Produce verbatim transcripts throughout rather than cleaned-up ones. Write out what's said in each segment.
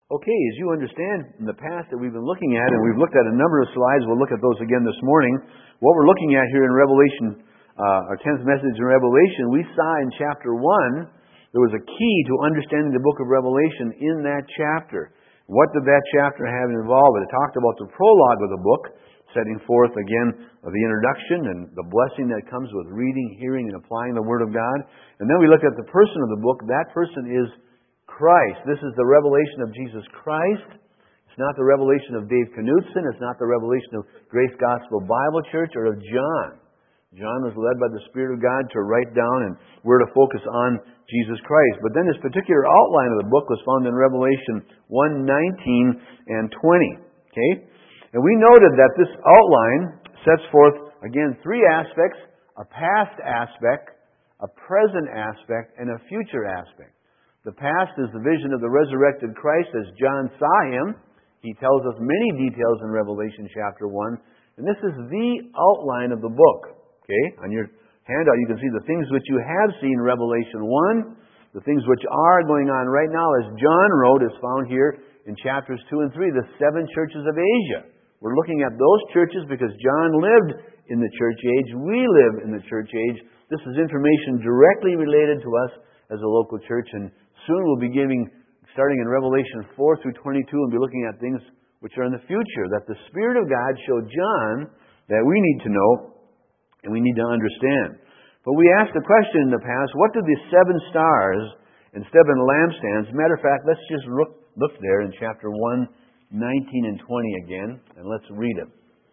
Okay, as you understand in the past that we've been looking at, and we've looked at a number of slides, we'll look at those again this morning. What we're looking at here in Revelation, uh, our tenth message in Revelation, we saw in chapter one, there was a key to understanding the book of Revelation in that chapter. What did that chapter have involved? It talked about the prologue of the book, setting forth again the introduction and the blessing that comes with reading, hearing, and applying the Word of God. And then we looked at the person of the book. That person is Christ. This is the revelation of Jesus Christ. It's not the revelation of Dave Knutson. It's not the revelation of Grace Gospel Bible Church or of John. John was led by the Spirit of God to write down, and we're to focus on Jesus Christ. But then this particular outline of the book was found in Revelation one, nineteen, and twenty. Okay? And we noted that this outline sets forth, again, three aspects: a past aspect, a present aspect, and a future aspect. The past is the vision of the resurrected Christ as John saw Him. He tells us many details in Revelation chapter one. And this is the outline of the book. Okay? On your handout you can see the things which you have seen in Revelation one. The things which are going on right now, as John wrote, is found here in chapters two and three, the seven churches of Asia. We're looking at those churches because John lived in the church age. We live in the church age. This is information directly related to us as a local church, and soon we'll be giving, starting in Revelation four through twenty-two, and be looking at things which are in the future, that the Spirit of God showed John that we need to know and we need to understand. But we asked the question in the past, what did the seven stars and seven lampstands? Matter of fact, let's just look, look there in chapter one, nineteen and twenty again, and let's read it.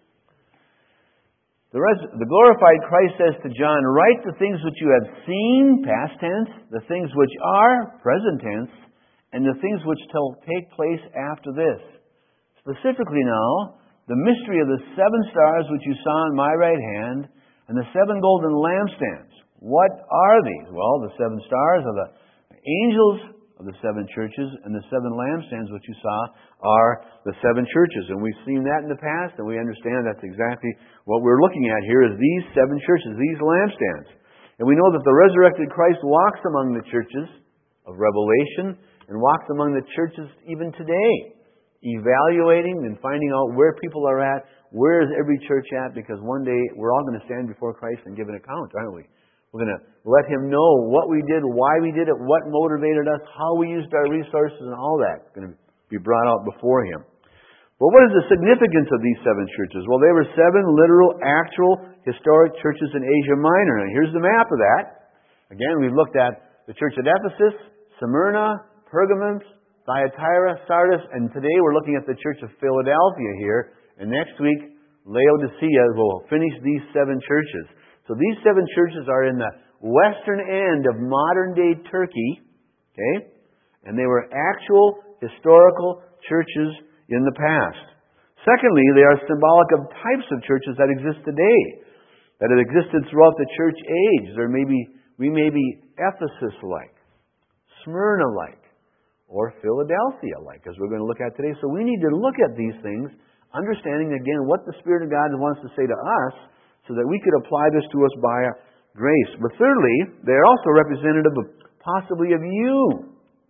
The, res- the glorified Christ says to John, "Write the things which you have seen," past tense, "the things which are," present tense, "and the things which shall take place after this." Specifically now, the mystery of the seven stars which you saw in my right hand, and the seven golden lampstands. What are these? Well, the seven stars are the angels of the seven churches, and the seven lampstands which you saw are the seven churches. And we've seen that in the past, and we understand that's exactly what we're looking at here is these seven churches, these lampstands. And we know that the resurrected Christ walks among the churches of Revelation and walks among the churches even today, evaluating and finding out where people are at, where is every church at, because one day we're all going to stand before Christ and give an account, aren't we? We're going to let Him know what we did, why we did it, what motivated us, how we used our resources, and all that. It's going to be brought out before Him. But what is the significance of these seven churches? Well, they were seven literal, actual, historic churches in Asia Minor. And here's the map of that. Again, we've looked at the church at Ephesus, Smyrna, Pergamos, Thyatira, Sardis, and today we're looking at the church of Philadelphia here. And next week, Laodicea will finish these seven churches. So these seven churches are in the western end of modern-day Turkey, okay? And they were actual, historical churches in the past. Secondly, they are symbolic of types of churches that exist today, that have existed throughout the church age. There may be, we may be Ephesus-like, Smyrna-like, or Philadelphia-like, as we're going to look at today. So we need to look at these things, understanding again what the Spirit of God wants to say to us, so that we could apply this to us by grace. But thirdly, they are also representative of possibly of you.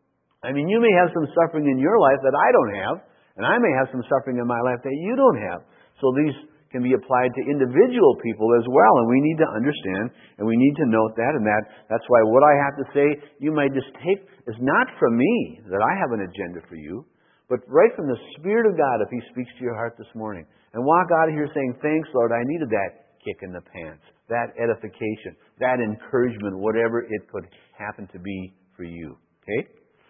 I mean, you may have some suffering in your life that I don't have, and I may have some suffering in my life that you don't have. So these can be applied to individual people as well, and we need to understand, and we need to note that, and that that's why what I have to say, you might just take, is not from me, that I have an agenda for you, but right from the Spirit of God, if He speaks to your heart this morning. And walk out of here saying, "Thanks, Lord, I needed that kick in the pants, that edification, that encouragement, whatever it could happen to be for you." Okay?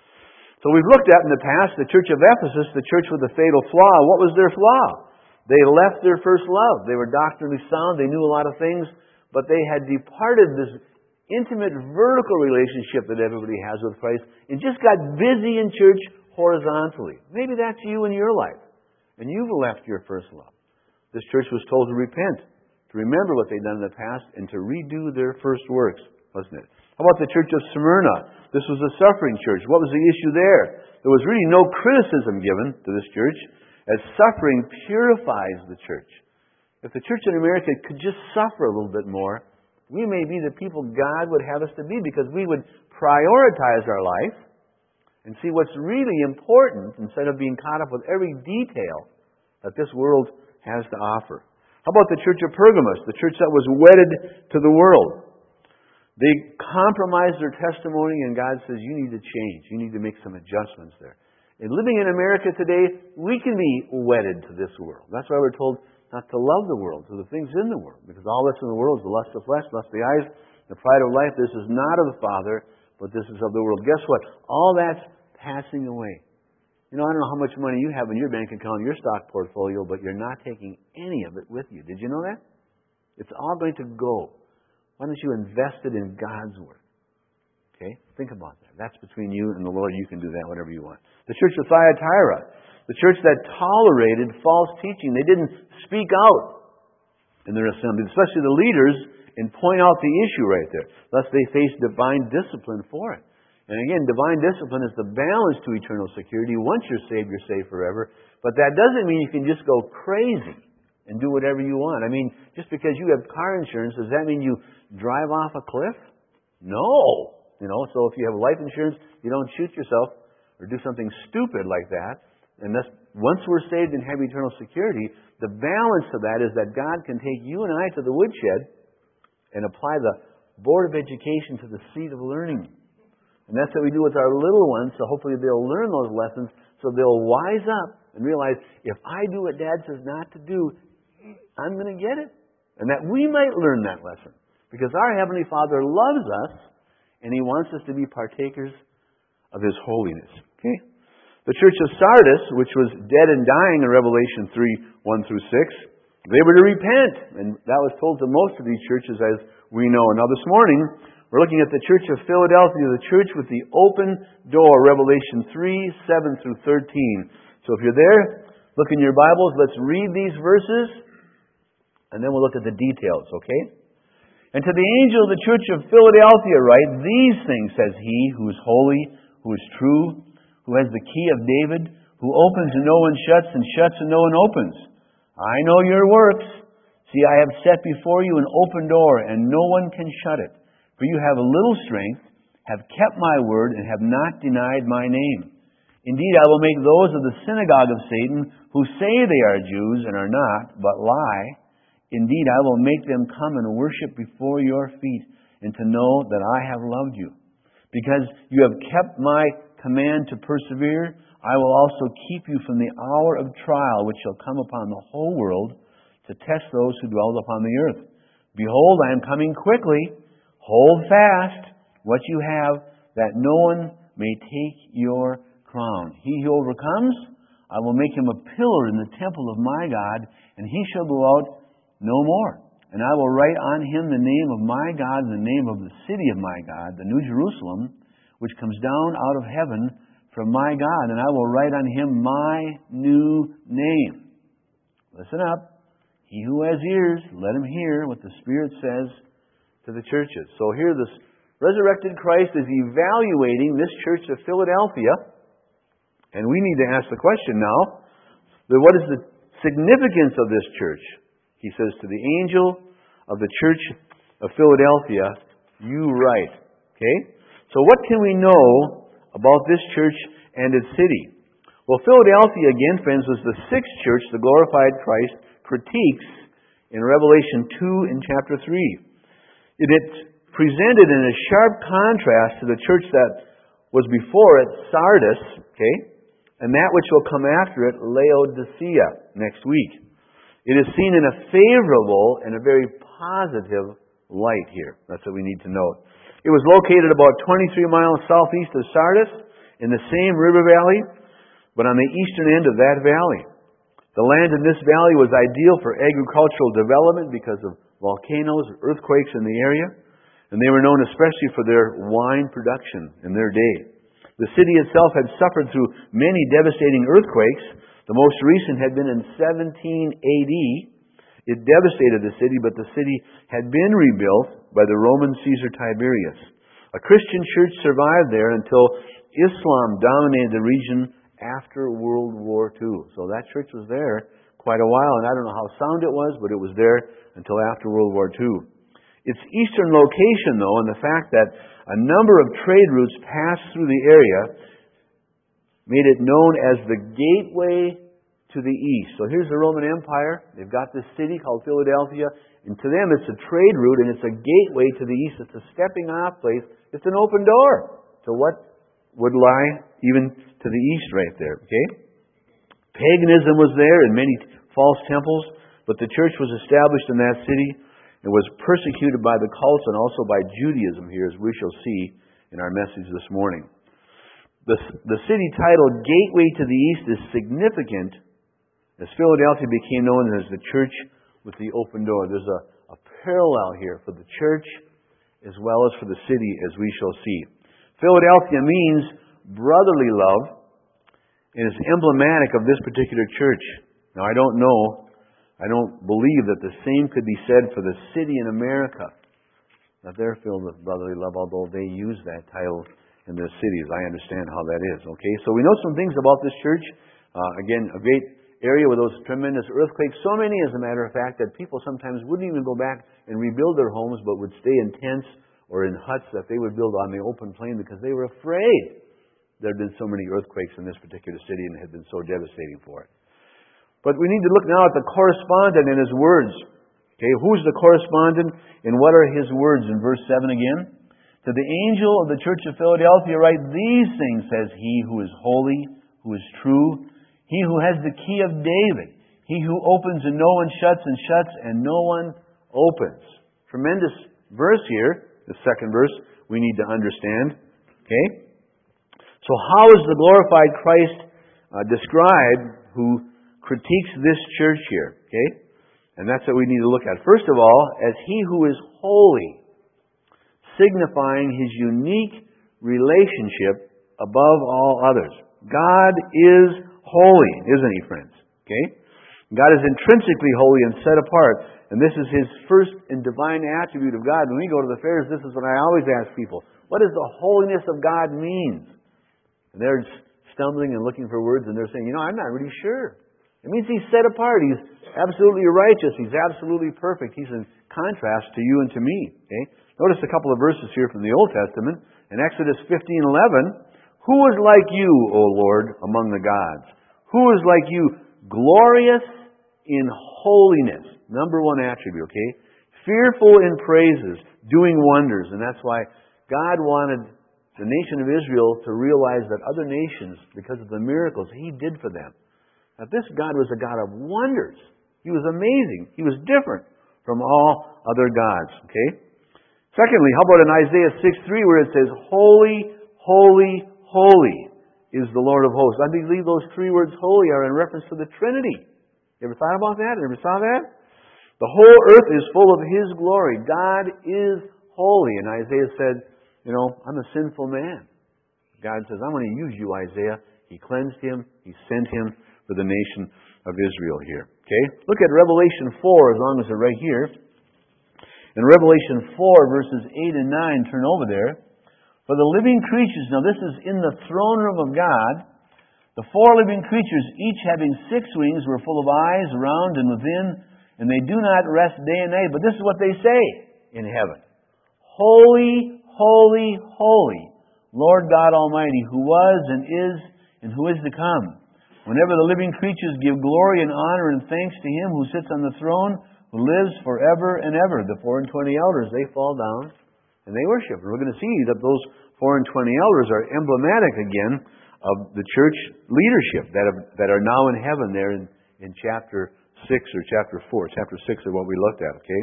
So we've looked at in the past the church of Ephesus, the church with the fatal flaw. What was their flaw? They left their first love. They were doctrinally sound. They knew a lot of things, but they had departed this intimate vertical relationship that everybody has with Christ and just got busy in church horizontally. Maybe that's you in your life, and you've left your first love. This church was told to repent, to remember what they'd done in the past, and to redo their first works, wasn't it? How about the church of Smyrna? This was a suffering church. What was the issue there? There was really no criticism given to this church, as suffering purifies the church. If the church in America could just suffer a little bit more, we may be the people God would have us to be, because we would prioritize our life and see what's really important instead of being caught up with every detail that this world has to offer. How about the church of Pergamos, the church that was wedded to the world? They compromised their testimony, and God says, you need to change. You need to make some adjustments there. And living in America today, we can be wedded to this world. That's why we're told not to love the world, to the things in the world. Because all that's in the world is the lust of flesh, lust of the eyes, the pride of life. This is not of the Father, but this is of the world. Guess what? All that's passing away. You know, I don't know how much money you have in your bank account, your stock portfolio, but you're not taking any of it with you. Did you know that? It's all going to go. Why don't you invest it in God's Word? Okay? Think about that. That's between you and the Lord. You can do that, whatever you want. The church of Thyatira, the church that tolerated false teaching. They didn't speak out in their assembly, especially the leaders, and point out the issue right there. Thus they faced divine discipline for it. And again, divine discipline is the balance to eternal security. Once you're saved, you're saved forever. But that doesn't mean you can just go crazy and do whatever you want. I mean, just because you have car insurance, does that mean you drive off a cliff? No. You know, so if you have life insurance, you don't shoot yourself or do something stupid like that. And that's, once we're saved and have eternal security, the balance of that is that God can take you and I to the woodshed and apply the Board of Education to the seat of learning. And that's what we do with our little ones, so hopefully they'll learn those lessons, so they'll wise up and realize, if I do what Dad says not to do, I'm going to get it. And that we might learn that lesson. Because our Heavenly Father loves us, and He wants us to be partakers of His holiness. Okay? The church of Sardis, which was dead and dying in Revelation three, one through six, they were to repent. And that was told to most of these churches, as we know. Now this morning, we're looking at the church of Philadelphia, the church with the open door, Revelation three, seven through thirteen. So if you're there, look in your Bibles, let's read these verses, and then we'll look at the details, okay? And to the angel of the church of Philadelphia write, these things says He who is holy, who is true, who has the key of David, who opens and no one shuts, and shuts and no one opens. I know your works. See, I have set before you an open door, and no one can shut it. For you have a little strength, have kept my word, and have not denied my name. Indeed, I will make those of the synagogue of Satan, who say they are Jews and are not, but lie. Indeed, I will make them come and worship before your feet, and to know that I have loved you. Because you have kept my command to persevere, I will also keep you from the hour of trial which shall come upon the whole world to test those who dwell upon the earth. Behold, I am coming quickly. Hold fast what you have, that no one may take your crown. He who overcomes, I will make him a pillar in the temple of my God, and he shall go out no more. And I will write on him the name of my God, and the name of the city of my God, the New Jerusalem, which comes down out of heaven from my God. And I will write on him my new name. Listen up. He who has ears, let him hear what the Spirit says to the churches. So here this resurrected Christ is evaluating this church of Philadelphia. And we need to ask the question now, what is the significance of this church? He says to the angel of the church of Philadelphia, you write. Okay? So what can we know about this church and its city? Well, Philadelphia, again, friends, was the sixth church the glorified Christ critiques in Revelation two and chapter three. It is presented in a sharp contrast to the church that was before it, Sardis, okay, and that which will come after it, Laodicea, next week. It is seen in a favorable and a very positive light here. That's what we need to note. It was located about twenty-three miles southeast of Sardis, in the same river valley, but on the eastern end of that valley. The land in this valley was ideal for agricultural development because of volcanoes, earthquakes in the area, and they were known especially for their wine production in their day. The city itself had suffered through many devastating earthquakes. The most recent had been in seventeen A D. It devastated the city, but the city had been rebuilt by the Roman Caesar Tiberius. A Christian church survived there until Islam dominated the region after World War Two. So that church was there quite a while, and I don't know how sound it was, but it was there until after World War Two. Its eastern location, though, and the fact that a number of trade routes passed through the area, made it known as the gateway to the east. So here's the Roman Empire. They've got this city called Philadelphia, and to them it's a trade route and it's a gateway to the east. It's a stepping off place. It's an open door to what would lie even to the east right there. Okay? Paganism was there and many false temples, but the church was established in that city and was persecuted by the cults and also by Judaism here, as we shall see in our message this morning. The, the city titled Gateway to the East is significant as Philadelphia became known as the church with the open door. There's a, a parallel here for the church as well as for the city, as we shall see. Philadelphia means brotherly love and is emblematic of this particular church. Now, I don't know, I don't believe that the same could be said for the city in America, that they're filled with brotherly love, although they use that title in their cities. I understand how that is. Okay, so we know some things about this church. Uh, again, a great area with those tremendous earthquakes. So many, as a matter of fact, that people sometimes wouldn't even go back and rebuild their homes, but would stay in tents or in huts that they would build on the open plain because they were afraid there had been so many earthquakes in this particular city and it had been so devastating for it. But we need to look now at the correspondent and his words. Okay, who's the correspondent and what are his words in verse seven again? To the angel of the church of Philadelphia write these things, says he who is holy, who is true, he who has the key of David, he who opens and no one shuts and shuts and no one opens. Tremendous verse here, the second verse, we need to understand. Okay? So how is the glorified Christ uh, described who critiques this church here? Okay? And that's what we need to look at. First of all, as he who is holy, signifying his unique relationship above all others. God is holy, isn't he, friends? Okay? God is intrinsically holy and set apart. And this is his first and divine attribute of God. When we go to the fairs, this is what I always ask people. What does the holiness of God mean? And they're stumbling and looking for words and they're saying, you know, I'm not really sure. It means he's set apart. He's absolutely righteous. He's absolutely perfect. He's in contrast to you and to me. Okay? Notice a couple of verses here from the Old Testament. In Exodus fifteen eleven, who is like you, O Lord, among the gods? Who is like you, glorious in holiness? Number one attribute, okay? Fearful in praises, doing wonders. And that's why God wanted the nation of Israel to realize that other nations, because of the miracles He did for them, that this God was a God of wonders. He was amazing. He was different from all other gods, okay? Secondly, how about in Isaiah six three where it says, holy, holy, holy is the Lord of hosts. I believe those three words holy are in reference to the Trinity. You ever thought about that? You ever saw that? The whole earth is full of His glory. God is holy. And Isaiah said, you know, I'm a sinful man. God says, I'm going to use you, Isaiah. He cleansed him. He sent him for the nation of Israel here. Okay? Look at Revelation four, as long as they're right here. In Revelation four, verses eight and nine, turn over there. For the living creatures, now this is in the throne room of God, the four living creatures, each having six wings, were full of eyes around and within, and they do not rest day and night. But this is what they say in heaven. Holy, holy, holy, Lord God Almighty, who was and is and who is to come. Whenever the living creatures give glory and honor and thanks to Him who sits on the throne, who lives forever and ever. The four and twenty elders, they fall down and they worship. And we're going to see that those four and twenty elders are emblematic again of the church leadership that have, that are now in heaven there in, in chapter six or chapter four. Chapter six is what we looked at, okay?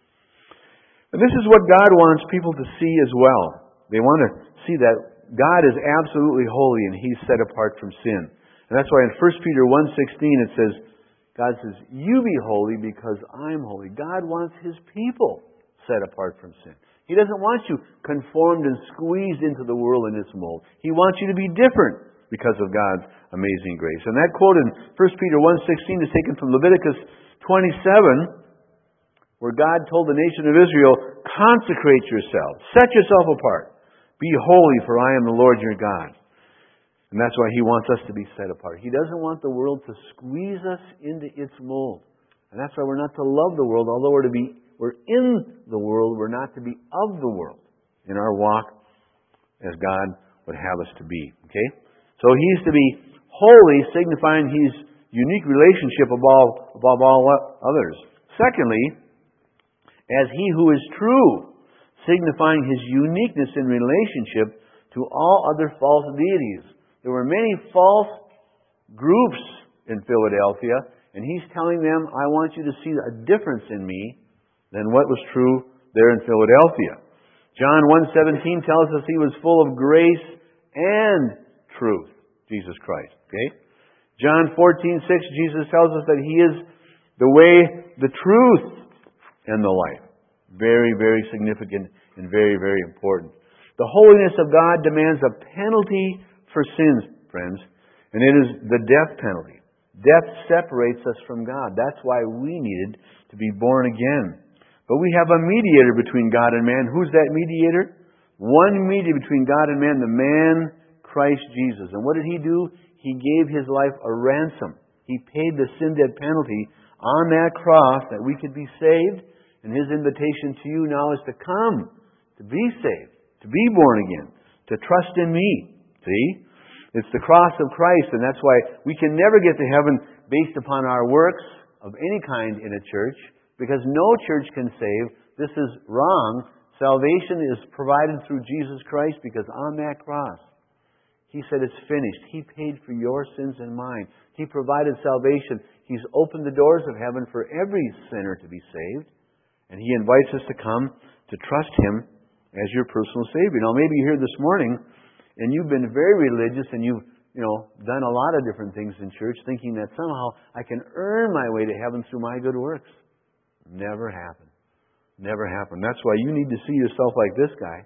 And this is what God wants people to see as well. They want to see that God is absolutely holy and He's set apart from sin. And that's why in First Peter one sixteen it says, God says, you be holy because I'm holy. God wants His people set apart from sin. He doesn't want you conformed and squeezed into the world in its mold. He wants you to be different because of God's amazing grace. And that quote in First Peter one sixteen is taken from Leviticus twenty-seven, where God told the nation of Israel, consecrate yourself, set yourself apart, be holy, for I am the Lord your God. And that's why He wants us to be set apart. He doesn't want the world to squeeze us into its mold. And that's why we're not to love the world, although we're to be we're in the world, we're not to be of the world in our walk as God would have us to be. Okay? So He's to be holy, signifying His unique relationship above, above all others. Secondly, as He who is true, signifying His uniqueness in relationship to all other false deities. There were many false groups in Philadelphia, and He's telling them, I want you to see a difference in me than what was true there in Philadelphia. John one seventeen tells us He was full of grace and truth, Jesus Christ. Okay? John fourteen six, Jesus tells us that He is the way, the truth, and the life. Very, very significant and very, very important. The holiness of God demands a penalty for sins, friends, and it is the death penalty. Death separates us from God. That's why we needed to be born again. But we have a mediator between God and man. Who's that mediator? One mediator between God and man, the man Christ Jesus. And what did He do? He gave His life a ransom. He paid the sin debt penalty on that cross that we could be saved. And His invitation to you now is to come, to be saved, to be born again, to trust in me. See? It's the cross of Christ, and that's why we can never get to heaven based upon our works of any kind in a church, because no church can save. This is wrong. Salvation is provided through Jesus Christ, because on that cross, He said it's finished. He paid for your sins and mine. He provided salvation. He's opened the doors of heaven for every sinner to be saved, and He invites us to come to trust Him as your personal Savior. Now, maybe you're here this morning, and you've been very religious, and you've, you know, done a lot of different things in church, thinking that somehow I can earn my way to heaven through my good works. Never happened. Never happened. That's why you need to see yourself like this guy,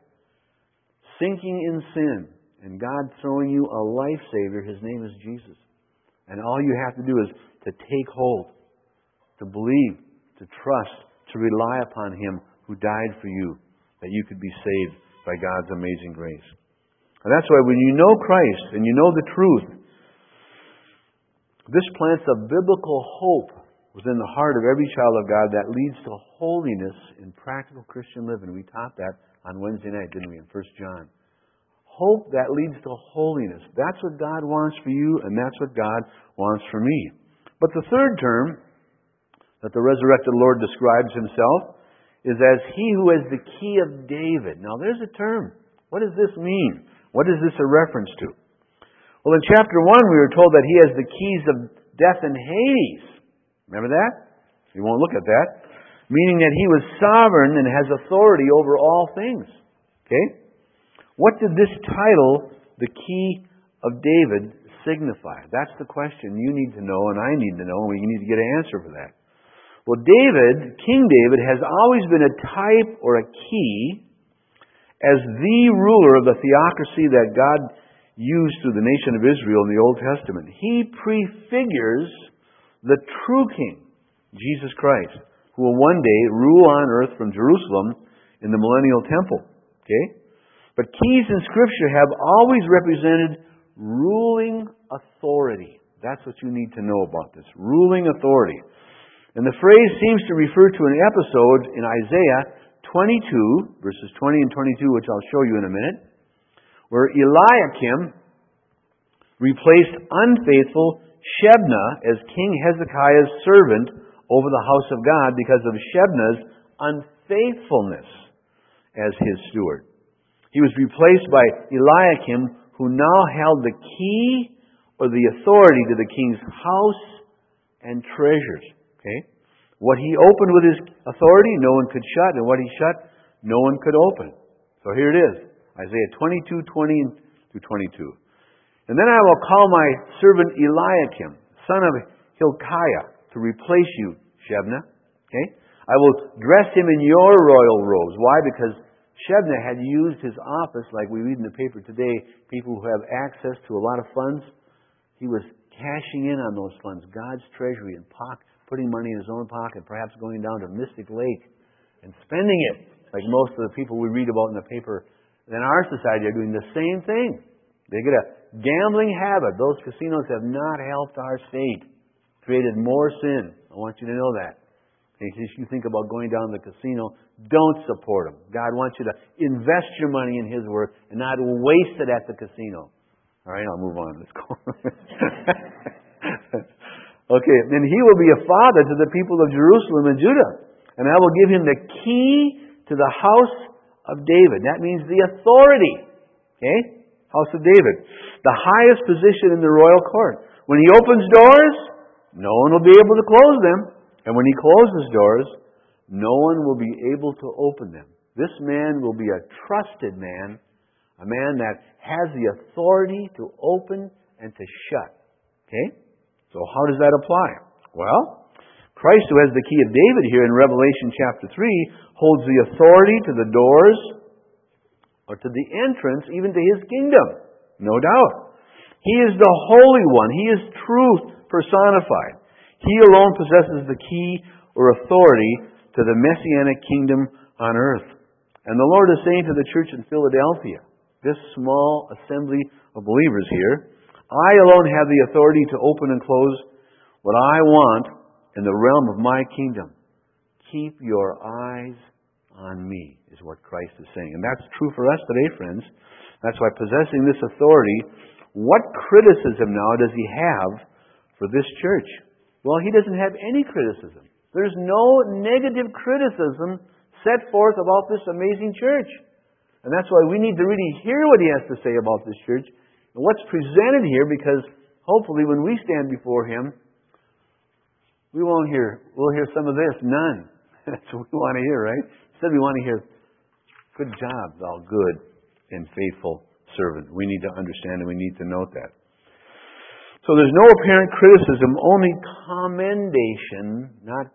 sinking in sin, and God throwing you a life savior. His name is Jesus. And all you have to do is to take hold, to believe, to trust, to rely upon Him who died for you, that you could be saved by God's amazing grace. And that's why when you know Christ and you know the truth, this plants a biblical hope within the heart of every child of God that leads to holiness in practical Christian living. We taught that on Wednesday night, didn't we, in First John? Hope that leads to holiness. That's what God wants for you, and that's what God wants for me. But the third term that the resurrected Lord describes Himself is as He who has the key of David. Now there's a term. What does this mean? What is this a reference to? Well, in chapter one we were told that He has the keys of death and Hades. Remember that? We won't look at that. Meaning that He was sovereign and has authority over all things. Okay? What did this title, the key of David, signify? That's the question you need to know and I need to know, and we need to get an answer for that. Well, David, King David, has always been a type or a key as the ruler of the theocracy that God used through the nation of Israel in the Old Testament. He prefigures the true King, Jesus Christ, who will one day rule on earth from Jerusalem in the millennial temple. Okay? But keys in Scripture have always represented ruling authority. That's what you need to know about this. Ruling authority. And the phrase seems to refer to an episode in Isaiah twenty-two, verses twenty and twenty-two, which I'll show you in a minute, where Eliakim replaced unfaithful Shebna as King Hezekiah's servant over the house of God because of Shebna's unfaithfulness as his steward. He was replaced by Eliakim, who now held the key or the authority to the king's house and treasures. Okay? What he opened with his authority, no one could shut, and what he shut, no one could open. So here it is, Isaiah twenty-two, twenty through twenty-two. And then I will call my servant Eliakim, son of Hilkiah, to replace you, Shebna. Okay? I will dress him in your royal robes. Why? Because Shebna had used his office, like we read in the paper today, people who have access to a lot of funds. He was cashing in on those funds, God's treasury, and pocket, putting money in his own pocket, perhaps going down to Mystic Lake and spending it, like most of the people we read about in the paper in our society are doing the same thing. They get a gambling habit. Those casinos have not helped our state, created more sin. I want you to know that. In case you think about going down to the casino, don't support them. God wants you to invest your money in His work and not waste it at the casino. All right, I'll move on. Let's go. Okay, and he will be a father to the people of Jerusalem and Judah. And I will give him the key to the house of David. That means the authority. Okay? House of David. The highest position in the royal court. When he opens doors, no one will be able to close them. And when he closes doors, no one will be able to open them. This man will be a trusted man. A man that has the authority to open and to shut. Okay? So how does that apply? Well, Christ, who has the key of David here in Revelation chapter three, holds the authority to the doors or to the entrance, even to His kingdom. No doubt. He is the Holy One. He is truth personified. He alone possesses the key or authority to the Messianic kingdom on earth. And the Lord is saying to the church in Philadelphia, this small assembly of believers here, I alone have the authority to open and close what I want in the realm of my kingdom. Keep your eyes on me, is what Christ is saying. And that's true for us today, friends. That's why possessing this authority, what criticism now does He have for this church? Well, He doesn't have any criticism. There's no negative criticism set forth about this amazing church. And that's why we need to really hear what He has to say about this church and what's presented here, because hopefully when we stand before Him, we won't hear, we'll hear some of this, none. That's what we want to hear, right? Instead we want to hear, good job, thou good and faithful servant. We need to understand and we need to note that. So there's no apparent criticism, only commendation, not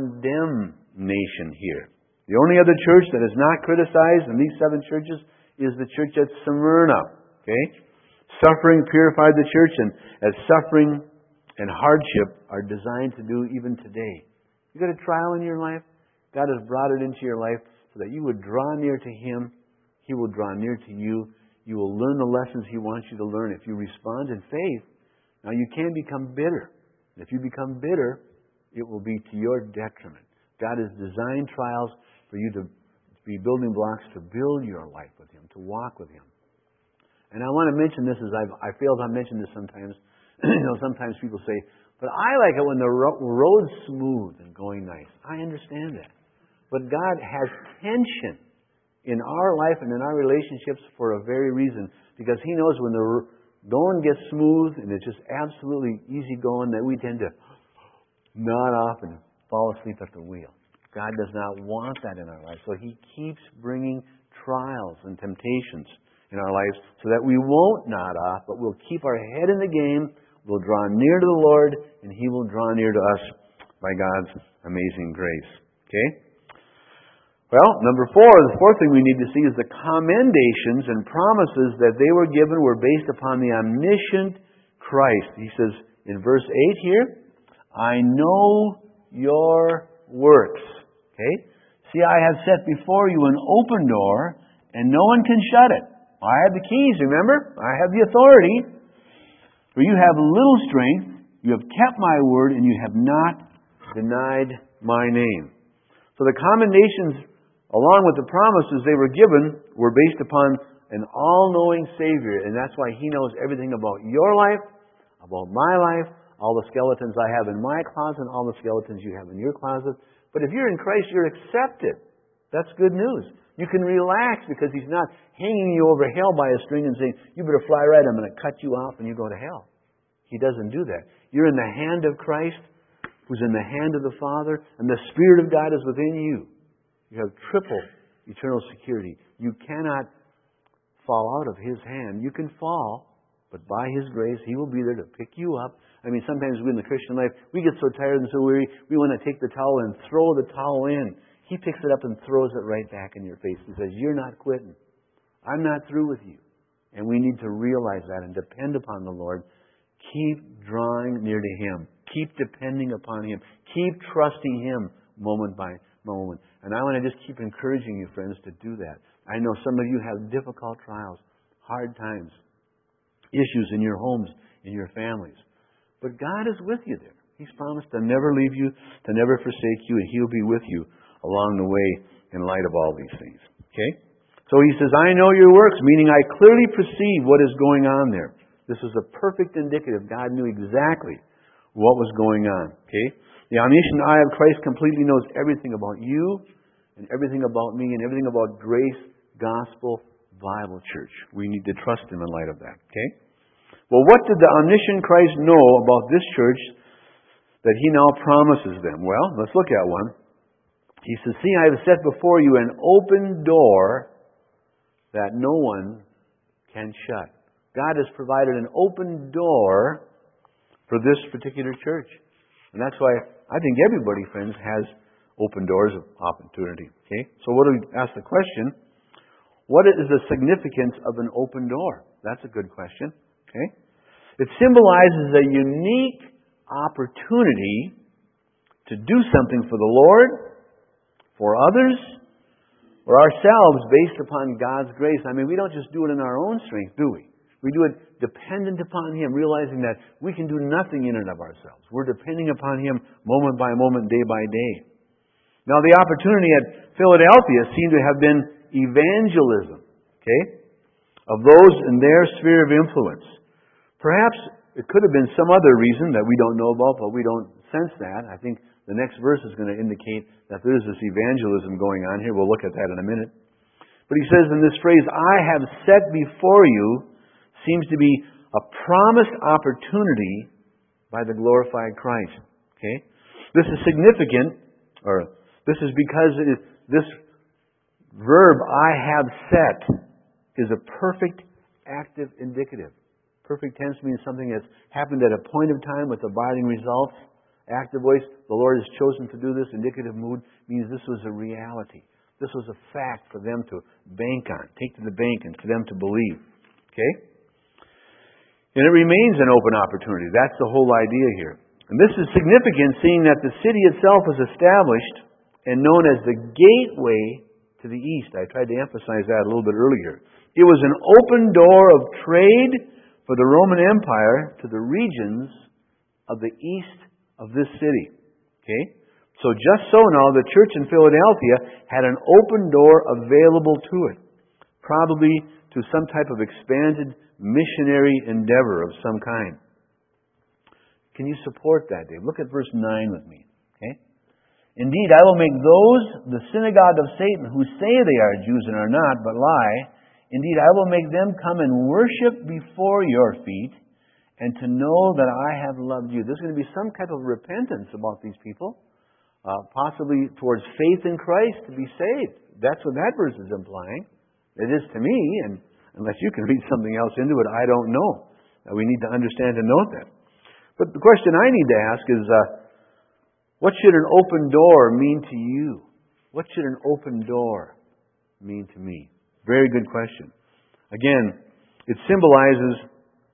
condemnation here. The only other church that is not criticized in these seven churches is the church at Smyrna. Okay? Suffering purified the church, and as suffering and hardship are designed to do even today. You got a trial in your life? God has brought it into your life so that you would draw near to Him. He will draw near to you. You will learn the lessons He wants you to learn if you respond in faith. Now you can become bitter. If you become bitter, it will be to your detriment. God has designed trials for you to be building blocks to build your life with Him, to walk with Him. And I want to mention this, as I've, I fail to mention this sometimes. You know, sometimes people say, but I like it when the ro- road's smooth and going nice. I understand that. But God has tension in our life and in our relationships for a very reason. Because He knows when the going gets smooth and it's just absolutely easy going, that we tend to nod off and fall asleep at the wheel. God does not want that in our lives. So He keeps bringing trials and temptations in our lives so that we won't nod off, but we'll keep our head in the game, we'll draw near to the Lord, and He will draw near to us by God's amazing grace. Okay? Well, number four, the fourth thing we need to see is the commendations and promises that they were given were based upon the omniscient Christ. He says in verse eight here, I know your works. Okay? See, I have set before you an open door, and no one can shut it. I have the keys, remember? I have the authority. For you have little strength, you have kept my word, and you have not denied my name. So the commendations, along with the promises they were given, were based upon an all-knowing Savior. And that's why He knows everything about your life, about my life, all the skeletons I have in my closet, and all the skeletons you have in your closet. But if you're in Christ, you're accepted. That's good news. You can relax because He's not hanging you over hell by a string and saying, you better fly right, I'm going to cut you off and you go to hell. He doesn't do that. You're in the hand of Christ, who's in the hand of the Father, and the Spirit of God is within you. You have triple eternal security. You cannot fall out of His hand. You can fall, but by His grace, He will be there to pick you up. I mean, sometimes we in the Christian life, we get so tired and so weary, we want to take the towel and throw the towel in. He picks it up and throws it right back in your face and says, you're not quitting. I'm not through with you. And we need to realize that and depend upon the Lord. Keep drawing near to Him. Keep depending upon Him. Keep trusting Him moment by moment. And I want to just keep encouraging you, friends, to do that. I know some of you have difficult trials, hard times, issues in your homes, in your families. But God is with you there. He's promised to never leave you, to never forsake you, and He'll be with you along the way in light of all these things. Okay? So He says, I know your works, meaning I clearly perceive what is going on there. This was a perfect indicative. God knew exactly what was going on. Okay? The omniscient eye of Christ completely knows everything about you and everything about me and everything about Grace Gospel Bible Church. We need to trust Him in light of that. Okay? Well, what did the omniscient Christ know about this church that He now promises them? Well, let's look at one. He says, "See, I have set before you an open door that no one can shut." God has provided an open door for this particular church. And that's why I think everybody, friends, has open doors of opportunity. Okay? So what do we ask the question? What is the significance of an open door? That's a good question. Okay? It symbolizes a unique opportunity to do something for the Lord, for others, or ourselves based upon God's grace. I mean, we don't just do it in our own strength, do we? We do it dependent upon Him, realizing that we can do nothing in and of ourselves. We're depending upon Him moment by moment, day by day. Now, the opportunity at Philadelphia seemed to have been evangelism, okay, of those in their sphere of influence. Perhaps it could have been some other reason that we don't know about, but we don't sense that. I think the next verse is going to indicate that there is this evangelism going on here. We'll look at that in a minute. But he says in this phrase, "I have set before you," seems to be a promised opportunity by the glorified Christ. Okay? This is significant, or this is because it is, this verb, "I have set," is a perfect active indicative. Perfect tense means something that's happened at a point of time with abiding results. Active voice, the Lord has chosen to do this. Indicative mood means this was a reality. This was a fact for them to bank on, take to the bank, and for them to believe. Okay? And it remains an open opportunity. That's the whole idea here. And this is significant, seeing that the city itself was established and known as the gateway to the east. I tried to emphasize that a little bit earlier. It was an open door of trade for the Roman Empire to the regions of the east of this city. Okay? So just so now, the church in Philadelphia had an open door available to it. Probably to some type of expanded missionary endeavor of some kind. Can you support that, Dave? Look at verse nine with me. Okay? "Indeed, I will make those, the synagogue of Satan, who say they are Jews and are not, but lie. Indeed, I will make them come and worship before your feet, and to know that I have loved you." There's going to be some type of repentance about these people, uh, possibly towards faith in Christ to be saved. That's what that verse is implying. It is to me, and unless you can read something else into it, I don't know. Uh, we need to understand and note that. But the question I need to ask is, uh, what should an open door mean to you? What should an open door mean to me? Very good question. Again, it symbolizes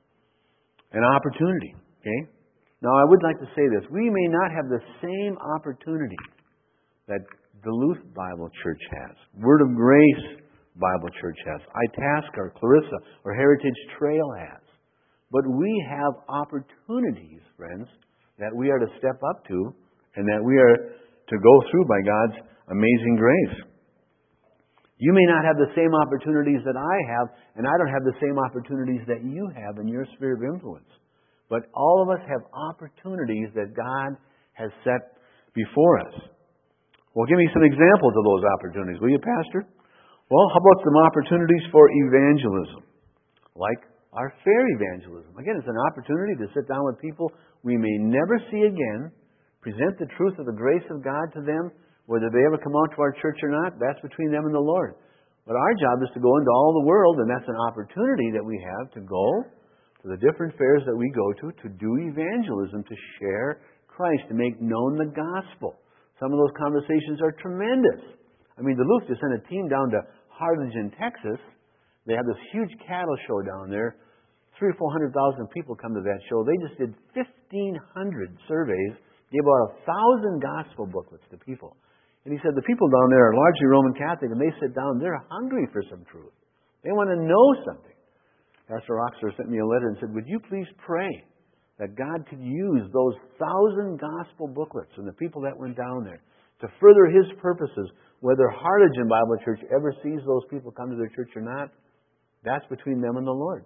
an opportunity. Okay? Now, I would like to say this. We may not have the same opportunity that Duluth Bible Church has, Word of Grace Bible Church has, Itasca or Clarissa or Heritage Trail has. But we have opportunities, friends, that we are to step up to and that we are to go through by God's amazing grace. You may not have the same opportunities that I have, and I don't have the same opportunities that you have in your sphere of influence. But all of us have opportunities that God has set before us. Well, give me some examples of those opportunities, will you, Pastor? Well, how about some opportunities for evangelism? Like our fair evangelism. Again, it's an opportunity to sit down with people we may never see again, present the truth of the grace of God to them, whether they ever come out to our church or not, that's between them and the Lord. But our job is to go into all the world, and that's an opportunity that we have to go to the different fairs that we go to, to do evangelism, to share Christ, to make known the gospel. Some of those conversations are tremendous. I mean, Duluth just sent a team down to Harlingen, Texas. They have this huge cattle show down there. Three or four hundred thousand people come to that show. They just did fifteen hundred surveys, gave about a thousand gospel booklets to people. And he said the people down there are largely Roman Catholic, and they sit down, they're hungry for some truth. They want to know something. Pastor Oxler sent me a letter and said, would you please pray that God could use those thousand gospel booklets and the people that went down there to further His purposes. Whether Harlingen Bible Church ever sees those people come to their church or not, that's between them and the Lord.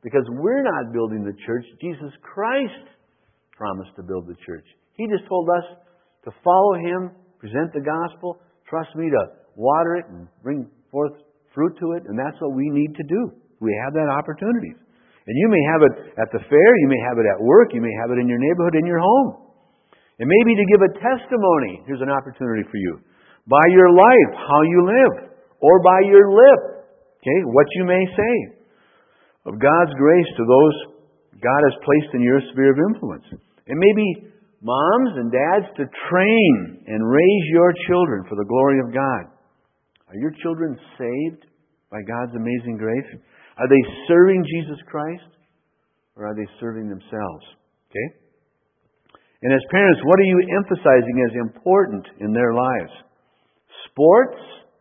Because we're not building the church. Jesus Christ promised to build the church. He just told us to follow Him, present the gospel, trust me to water it and bring forth fruit to it, and that's what we need to do. We have that opportunity. And you may have it at the fair, you may have it at work, you may have it in your neighborhood, in your home. And maybe to give a testimony, here's an opportunity for you. By your life, how you live, or by your lip, okay, what you may say of God's grace to those God has placed in your sphere of influence. And maybe moms and dads to train and raise your children for the glory of God. Are your children saved by God's amazing grace? Are they serving Jesus Christ? Or are they serving themselves? Okay? And as parents, what are you emphasizing as important in their lives? Sports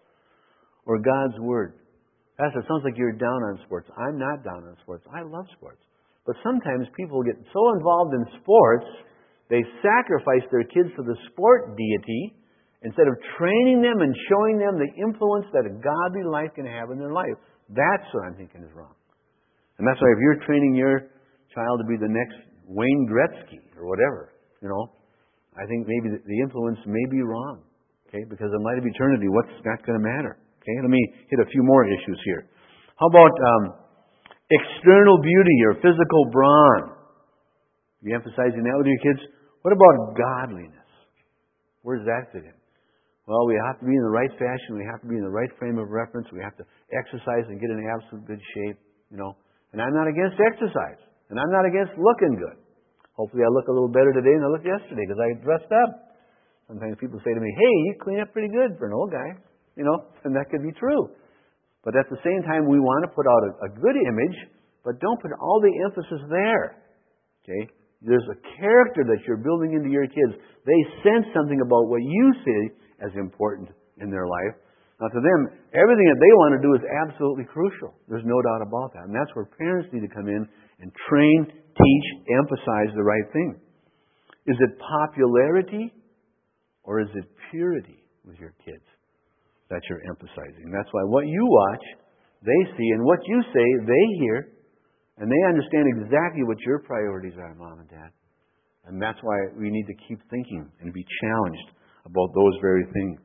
or God's Word? Pastor, it sounds like you're down on sports. I'm not down on sports. I love sports. But sometimes people get so involved in sports, they sacrifice their kids to the sport deity instead of training them and showing them the influence that a godly life can have in their life. That's what I'm thinking is wrong. And that's why if you're training your child to be the next Wayne Gretzky or whatever, you know, I think maybe the influence may be wrong. Okay? Because in light of eternity, what's that going to matter? Okay, let me hit a few more issues here. How about um, external beauty or physical brawn? Are you emphasizing that with your kids? What about godliness? Where does that fit in? Well, we have to be in the right fashion. We have to be in the right frame of reference. We have to exercise and get in absolute good shape, you know. And I'm not against exercise. And I'm not against looking good. Hopefully I look a little better today than I looked yesterday because I dressed up. Sometimes people say to me, hey, you clean up pretty good for an old guy. You know, and that could be true. But at the same time, we want to put out a, a good image, but don't put all the emphasis there. Okay? There's a character that you're building into your kids. They sense something about what you see as important in their life. Now to them, everything that they want to do is absolutely crucial. There's no doubt about that. And that's where parents need to come in and train, teach, emphasize the right thing. Is it popularity or is it purity with your kids that you're emphasizing? That's why what you watch, they see, and what you say, they hear, and they understand exactly what your priorities are, Mom and Dad. And that's why we need to keep thinking and be challenged about those very things.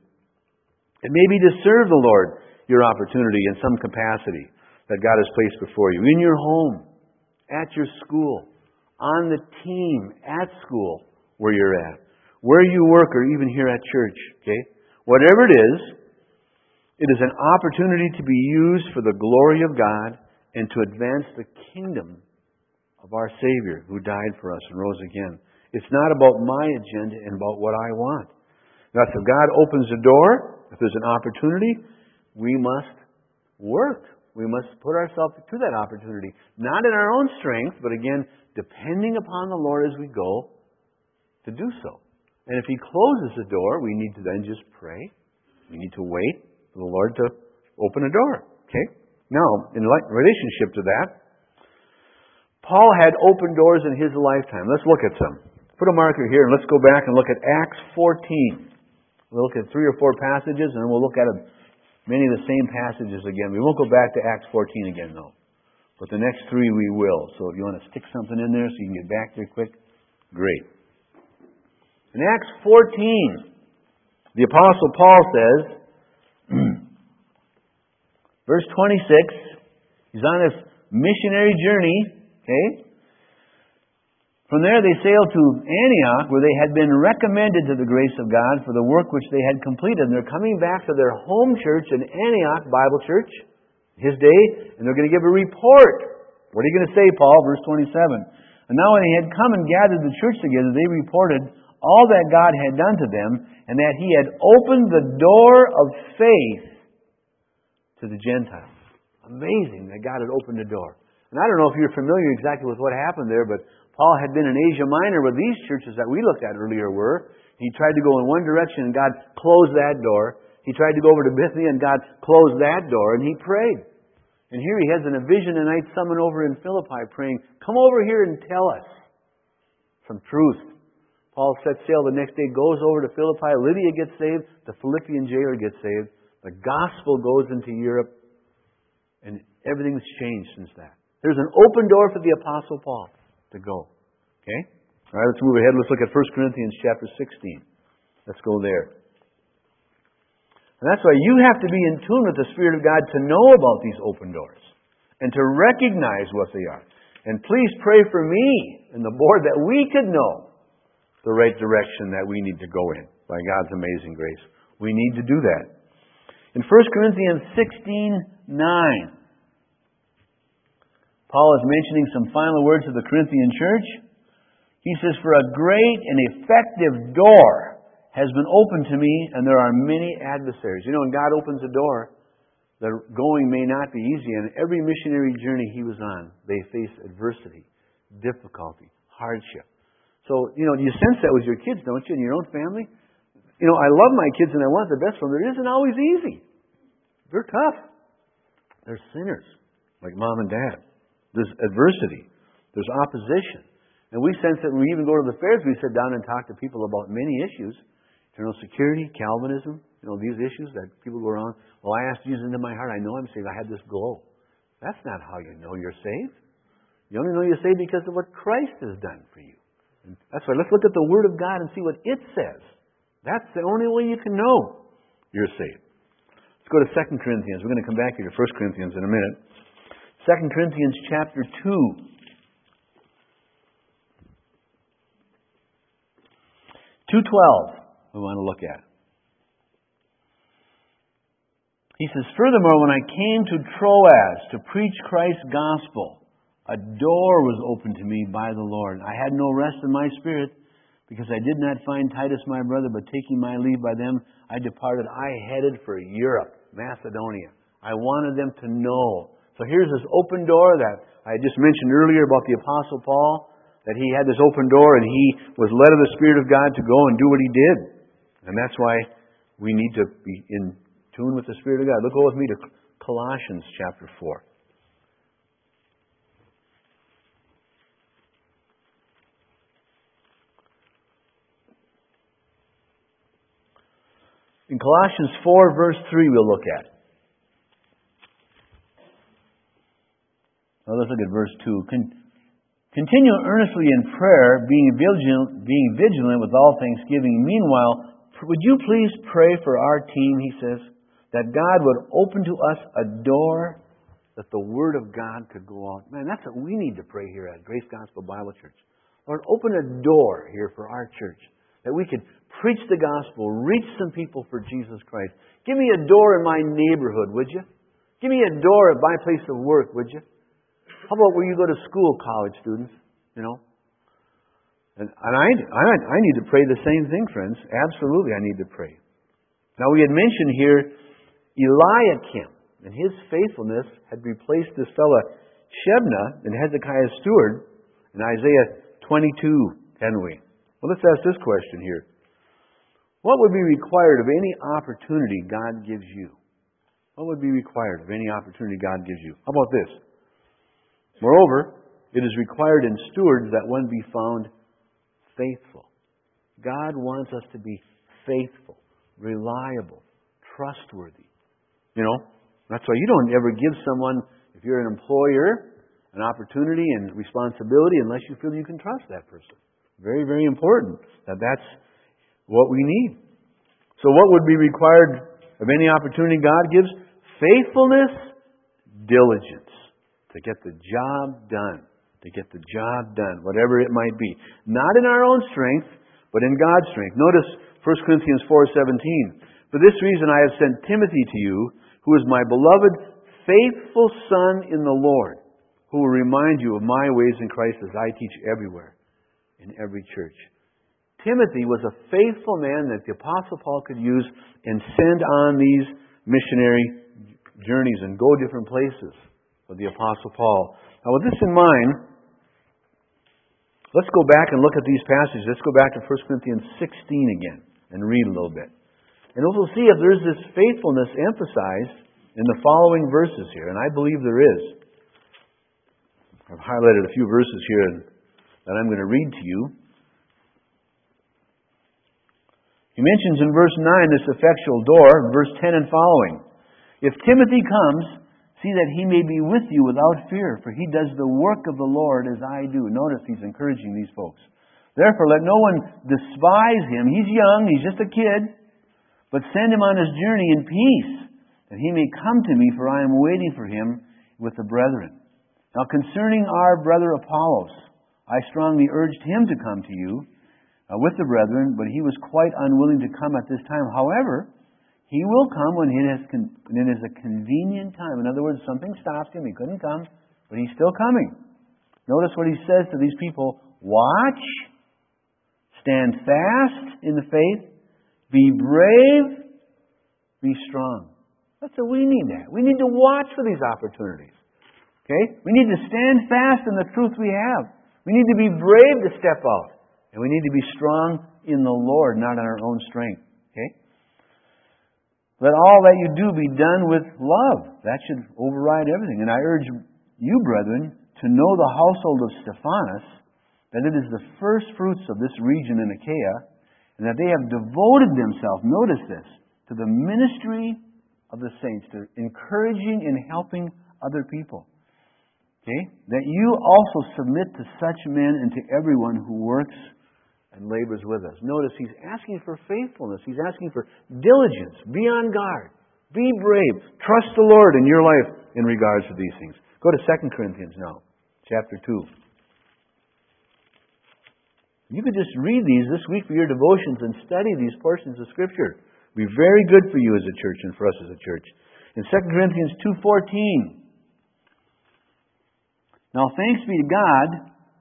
It may be to serve the Lord, your opportunity in some capacity that God has placed before you. In your home, at your school, on the team, at school, where you're at, where you work, or even here at church. Okay? Whatever it is, it is an opportunity to be used for the glory of God and to advance the kingdom of our Savior who died for us and rose again. It's not about my agenda and about what I want. Now, if God opens the door, if there's an opportunity, we must work. We must put ourselves to that opportunity. Not in our own strength, but again, depending upon the Lord as we go to do so. And if He closes the door, we need to then just pray. We need to wait for the Lord to open a door. Okay? Now, in relationship to that, Paul had open doors in his lifetime. Let's look at some. Put a marker here and let's go back and look at Acts fourteen. We'll look at three or four passages and then we'll look at many of the same passages again. We won't go back to Acts fourteen again though. But the next three we will. So if you want to stick something in there so you can get back there quick, great. In Acts fourteen, the Apostle Paul says, verse twenty-six, he's on this missionary journey, okay? From there they sailed to Antioch, where they had been recommended to the grace of God for the work which they had completed. And they're coming back to their home church in Antioch Bible Church, his day, and they're going to give a report. What are you going to say, Paul? Verse twenty-seven. And now when they had come and gathered the church together, they reported all that God had done to them, and that He had opened the door of faith to the Gentiles. Amazing that God had opened the door. And I don't know if you're familiar exactly with what happened there, but Paul had been in Asia Minor where these churches that we looked at earlier were. He tried to go in one direction and God closed that door. He tried to go over to Bithynia and God closed that door and he prayed. And here he has in a vision tonight someone over in Philippi praying, come over here and tell us some truth. Paul sets sail the next day, goes over to Philippi. Lydia gets saved. The Philippian jailer gets saved. The gospel goes into Europe. And everything's changed since that. There's an open door for the Apostle Paul to go. Okay? All right, let's move ahead. Let's look at First Corinthians chapter sixteen. Let's go there. And that's why you have to be in tune with the Spirit of God to know about these open doors and to recognize what they are. And please pray for me and the board that we could know the right direction that we need to go in by God's amazing grace. We need to do that. In First Corinthians sixteen nine, Paul is mentioning some final words to the Corinthian church. He says, "For a great and effective door has been opened to me, and there are many adversaries." You know, when God opens a door, the going may not be easy. And every missionary journey he was on, they faced adversity, difficulty, hardship. So, you know, you sense that with your kids, don't you, in your own family? You know, I love my kids and I want the best for them. It isn't always easy. They're tough. They're sinners, like mom and dad. There's adversity. There's opposition. And we sense that when we even go to the fairs, we sit down and talk to people about many issues. Eternal security, Calvinism, you know, these issues that people go around. Well, I asked Jesus into my heart. I know I'm saved. I had this glow. That's not how you know you're saved. You only know you're saved because of what Christ has done for you. And that's why let's look at the Word of God and see what it says. That's the only way you can know you're saved. Let's go to Second Corinthians. We're going to come back here to First Corinthians in a minute. Second Corinthians chapter two. two twelve we want to look at. He says, "Furthermore, when I came to Troas to preach Christ's gospel, a door was opened to me by the Lord. I had no rest in my spirit, because I did not find Titus my brother, but taking my leave by them, I departed. I headed for Europe, Macedonia. I wanted them to know." So here's this open door that I just mentioned earlier about the Apostle Paul, that he had this open door and he was led of the Spirit of God to go and do what he did. And that's why we need to be in tune with the Spirit of God. Look with me to Colossians chapter four. In Colossians four, verse three, we'll look at. Now let's look at verse two. Con- Continue earnestly in prayer, being vigilant, being vigilant with all thanksgiving. Meanwhile, would you please pray for our team, he says, that God would open to us a door that the Word of God could go out. Man, that's what we need to pray here at Grace Gospel Bible Church. Lord, open a door here for our church, that we could preach the gospel, reach some people for Jesus Christ. Give me a door in my neighborhood, would you? Give me a door at my place of work, would you? How about where you go to school, college students? You know? And, and I, I, I need to pray the same thing, friends. Absolutely, I need to pray. Now, we had mentioned here Eliakim, and his faithfulness had replaced this fellow Shebna and Hezekiah's steward in Isaiah twenty-two, hadn't we? Well, let's ask this question here. What would be required of any opportunity God gives you? What would be required of any opportunity God gives you? How about this? Moreover, it is required in stewards that one be found faithful. God wants us to be faithful, reliable, trustworthy. You know, that's why you don't ever give someone, if you're an employer, an opportunity and responsibility unless you feel you can trust that person. Very, very important that that's what we need. So what would be required of any opportunity God gives? Faithfulness, diligence. To get the job done. To get the job done, whatever it might be. Not in our own strength, but in God's strength. Notice First Corinthians four seventeen. "For this reason I have sent Timothy to you, who is my beloved, faithful son in the Lord, who will remind you of my ways in Christ as I teach everywhere, in every church." Timothy was a faithful man that the Apostle Paul could use and send on these missionary journeys and go different places with the Apostle Paul. Now, with this in mind, let's go back and look at these passages. Let's go back to First Corinthians sixteen again and read a little bit. And we'll see if there's this faithfulness emphasized in the following verses here. And I believe there is. I've highlighted a few verses here that I'm going to read to you. He mentions in verse nine this effectual door, verse ten and following. "If Timothy comes, See that he may be with you without fear, for he does the work of the Lord as I do. Notice he's encouraging these folks. Therefore, let no one despise him. He's young, he's just a kid. But send him on his journey in peace, that he may come to me, for I am waiting for him with the brethren. Now concerning our brother Apollos, I strongly urged him to come to you uh, with the brethren, but he was quite unwilling to come at this time. However, he will come when it, has con- when it is a convenient time. In other words, something stopped him. He couldn't come, but he's still coming. Notice what he says to these people. Watch, stand fast in the faith, be brave, be strong. That's what we need that. We need to watch for these opportunities. Okay? We need to stand fast in the truth we have. We need to be brave to step out. And we need to be strong in the Lord, not in our own strength. Okay? Let all that you do be done with love. That should override everything. And I urge you, brethren, to know the household of Stephanas, that it is the first fruits of this region in Achaia, and that they have devoted themselves, notice this, to the ministry of the saints, to encouraging and helping other people. Okay? That you also submit to such men and to everyone who works and labors with us. Notice he's asking for faithfulness. He's asking for diligence. Be on guard. Be brave. Trust the Lord in your life in regards to these things. Go to Second Corinthians now, chapter two. You could just read these this week for your devotions and study these portions of Scripture. It would be very good for you as a church and for us as a church. In Second Corinthians two fourteen, now thanks be to God,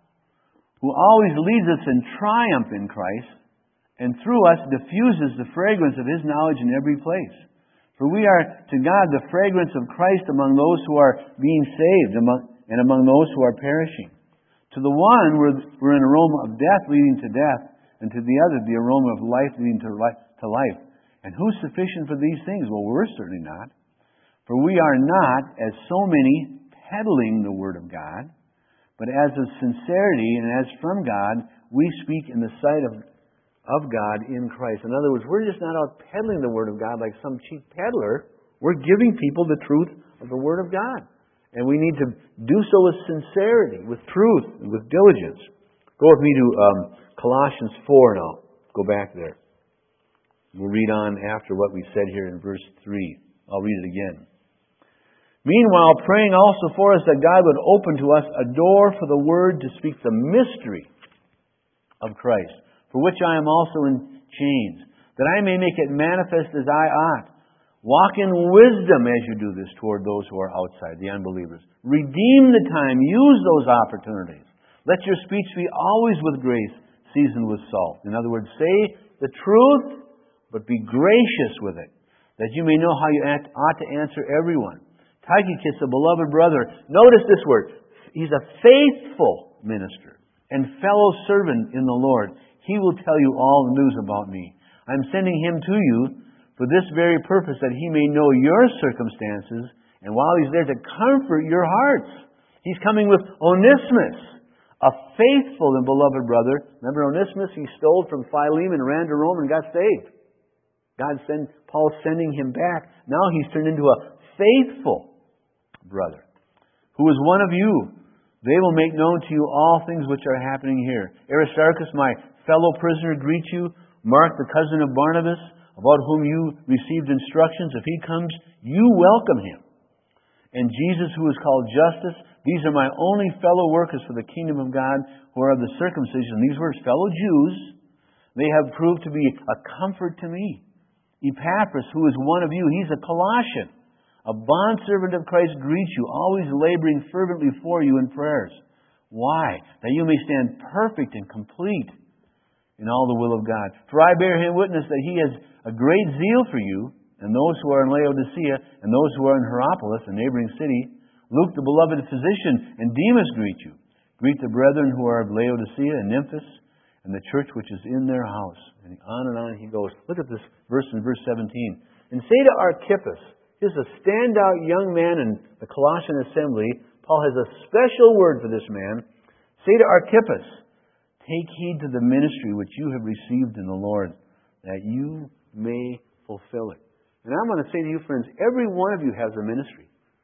who always leads us in triumph in Christ, and through us diffuses the fragrance of His knowledge in every place. For we are to God the fragrance of Christ among those who are being saved and among those who are perishing. To the one we're an aroma of death leading to death, and to the other the aroma of life leading to life. And who's sufficient for these things? Well, we're certainly not. For we are not, as so many, peddling the Word of God, but as of sincerity and as from God, we speak in the sight of, of God in Christ. In other words, we're just not out peddling the Word of God like some cheap peddler. We're giving people the truth of the Word of God. And we need to do so with sincerity, with truth, and with diligence. Go with me to um, Colossians four now. Go back there. We'll read on after what we said here in verse three. I'll read it again. Meanwhile, praying also for us that God would open to us a door for the Word to speak the mystery of Christ, for which I am also in chains, that I may make it manifest as I ought. Walk in wisdom as you do this toward those who are outside, the unbelievers. Redeem the time. Use those opportunities. Let your speech be always with grace, seasoned with salt. In other words, say the truth, but be gracious with it, that you may know how you ought to answer everyone. Tychicus, a beloved brother, notice this word. He's a faithful minister and fellow servant in the Lord. He will tell you all the news about me. I'm sending him to you for this very purpose, that he may know your circumstances, and while he's there to comfort your hearts. He's coming with Onesimus, a faithful and beloved brother. Remember Onesimus? He stole from Philemon, ran to Rome, and got saved. God send Paul's sending him back. Now he's turned into a faithful brother, who is one of you. They will make known to you all things which are happening here. Aristarchus, my fellow prisoner, greets you. Mark, the cousin of Barnabas, about whom you received instructions. If he comes, you welcome him. And Jesus, who is called Justus, these are my only fellow workers for the kingdom of God, who are of the circumcision. These words, fellow Jews, they have proved to be a comfort to me. Epaphras, who is one of you, he's a Colossian, a bondservant of Christ, greets you, always laboring fervently for you in prayers. Why? That you may stand perfect and complete in all the will of God. For I bear him witness that he has a great zeal for you, and those who are in Laodicea, and those who are in Hierapolis, a neighboring city. Luke, the beloved physician, and Demas greet you. Greet the brethren who are of Laodicea and Nymphas, and the church which is in their house. And on and on he goes. Look at this verse in verse seventeen. And say to Archippus, he's a standout young man in the Colossian assembly. Paul has a special word for this man. Say to Archippus, take heed to the ministry which you have received in the Lord, that you may fulfill it. And I'm going to say to you, friends, every one of you has a ministry.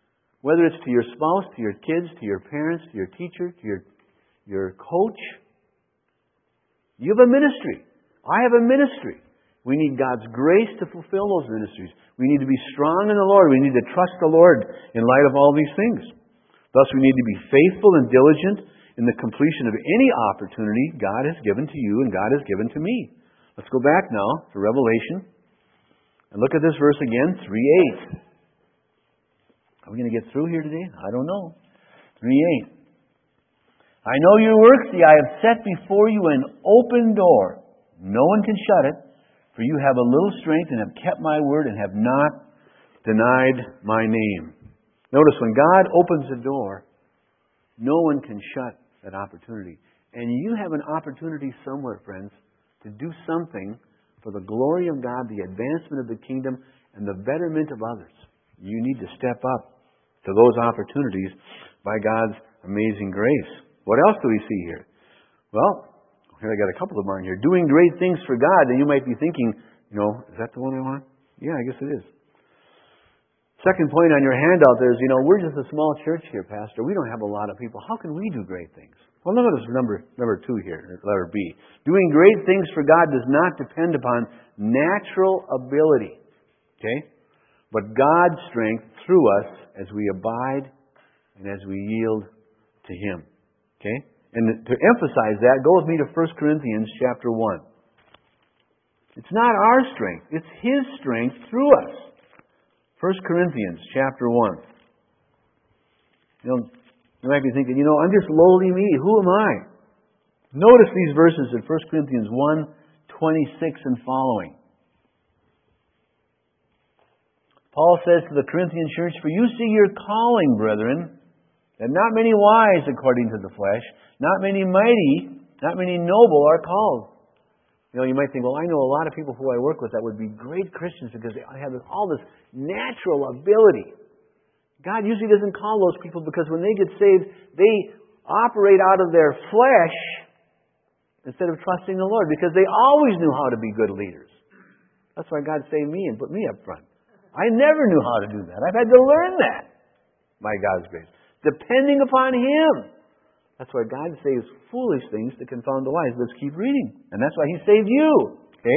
Whether it's to your spouse, to your kids, to your parents, to your teacher, to your, your coach. You have a ministry. I have a ministry. We need God's grace to fulfill those ministries. We need to be strong in the Lord. We need to trust the Lord in light of all these things. Thus, we need to be faithful and diligent in the completion of any opportunity God has given to you and God has given to me. Let's go back now to Revelation and look at this verse again, three eight. Are we going to get through here today? I don't know. three eight. I know your works. See, I have set before you an open door. No one can shut it. For you have a little strength and have kept my word and have not denied my name. Notice, when God opens a door, no one can shut that opportunity. And you have an opportunity somewhere, friends, to do something for the glory of God, the advancement of the kingdom, and the betterment of others. You need to step up to those opportunities by God's amazing grace. What else do we see here? Well, here I got a couple of them on here. Doing great things for God. And you might be thinking, you know, is that the one I want? Yeah, I guess it is. Second point on your handout there is, you know, we're just a small church here, Pastor. We don't have a lot of people. How can we do great things? Well, look at this number, number two here, letter B. Doing great things for God does not depend upon natural ability. Okay? But God's strength through us as we abide and as we yield to Him. Okay? And to emphasize that, go with me to First Corinthians chapter one. It's not our strength. It's His strength through us. First Corinthians chapter one. You know, you might be thinking, you know, I'm just lowly me. Who am I? Notice these verses in First Corinthians one, twenty-six and following. Paul says to the Corinthian church, For you see your calling, brethren, that not many wise according to the flesh, not many mighty, not many noble are called. You know, you might think, well, I know a lot of people who I work with that would be great Christians because they have all this natural ability. God usually doesn't call those people because when they get saved, they operate out of their flesh instead of trusting the Lord because they always knew how to be good leaders. That's why God saved me and put me up front. I never knew how to do that. I've had to learn that by God's grace. Depending upon Him. That's why God saves foolish things to confound the wise. Let's keep reading. And that's why He saved you. Okay?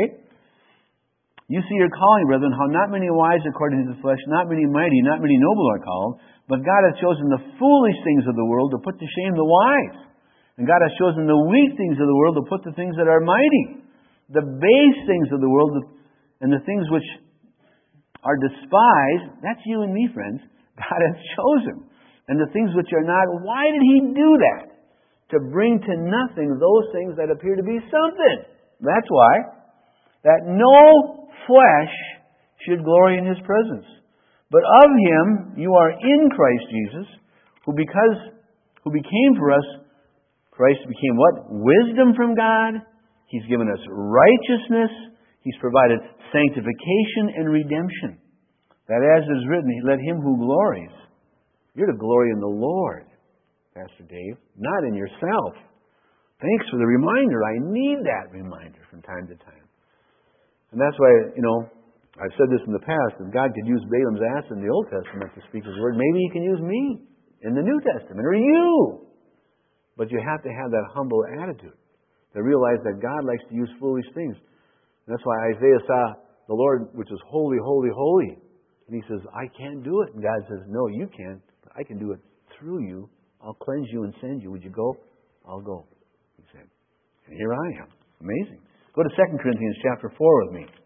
You see your calling, brethren, how not many wise according to the flesh, not many mighty, not many noble are called, but God hath chosen the foolish things of the world to put to shame the wise. And God hath chosen the weak things of the world to put the things that are mighty. The base things of the world and the things which are despised, that's you and me, friends, God hath chosen. And the things which are not, why did He do that? To bring to nothing those things that appear to be something. That's why. That no flesh should glory in His presence. But of Him you are in Christ Jesus, who because who became for us, Christ became what? Wisdom from God. He's given us righteousness. He's provided sanctification and redemption. That as is written, let him who glories. You're to glory in the Lord, Pastor Dave, not in yourself. Thanks for the reminder. I need that reminder from time to time. And that's why, you know, I've said this in the past, if God could use Balaam's ass in the Old Testament to speak His word, maybe He can use me in the New Testament, or you. But you have to have that humble attitude, to realize that God likes to use foolish things. And that's why Isaiah saw the Lord, which is holy, holy, holy. And he says, I can't do it. And God says, no, you can't. I can do it through you. I'll cleanse you and send you. Would you go? I'll go. He said. And here I am. Amazing. Go to Second Corinthians chapter four with me.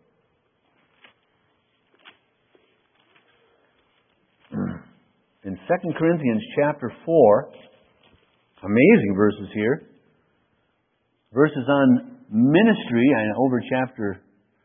In Second Corinthians chapter four, amazing verses here. Verses on ministry, and over chapter,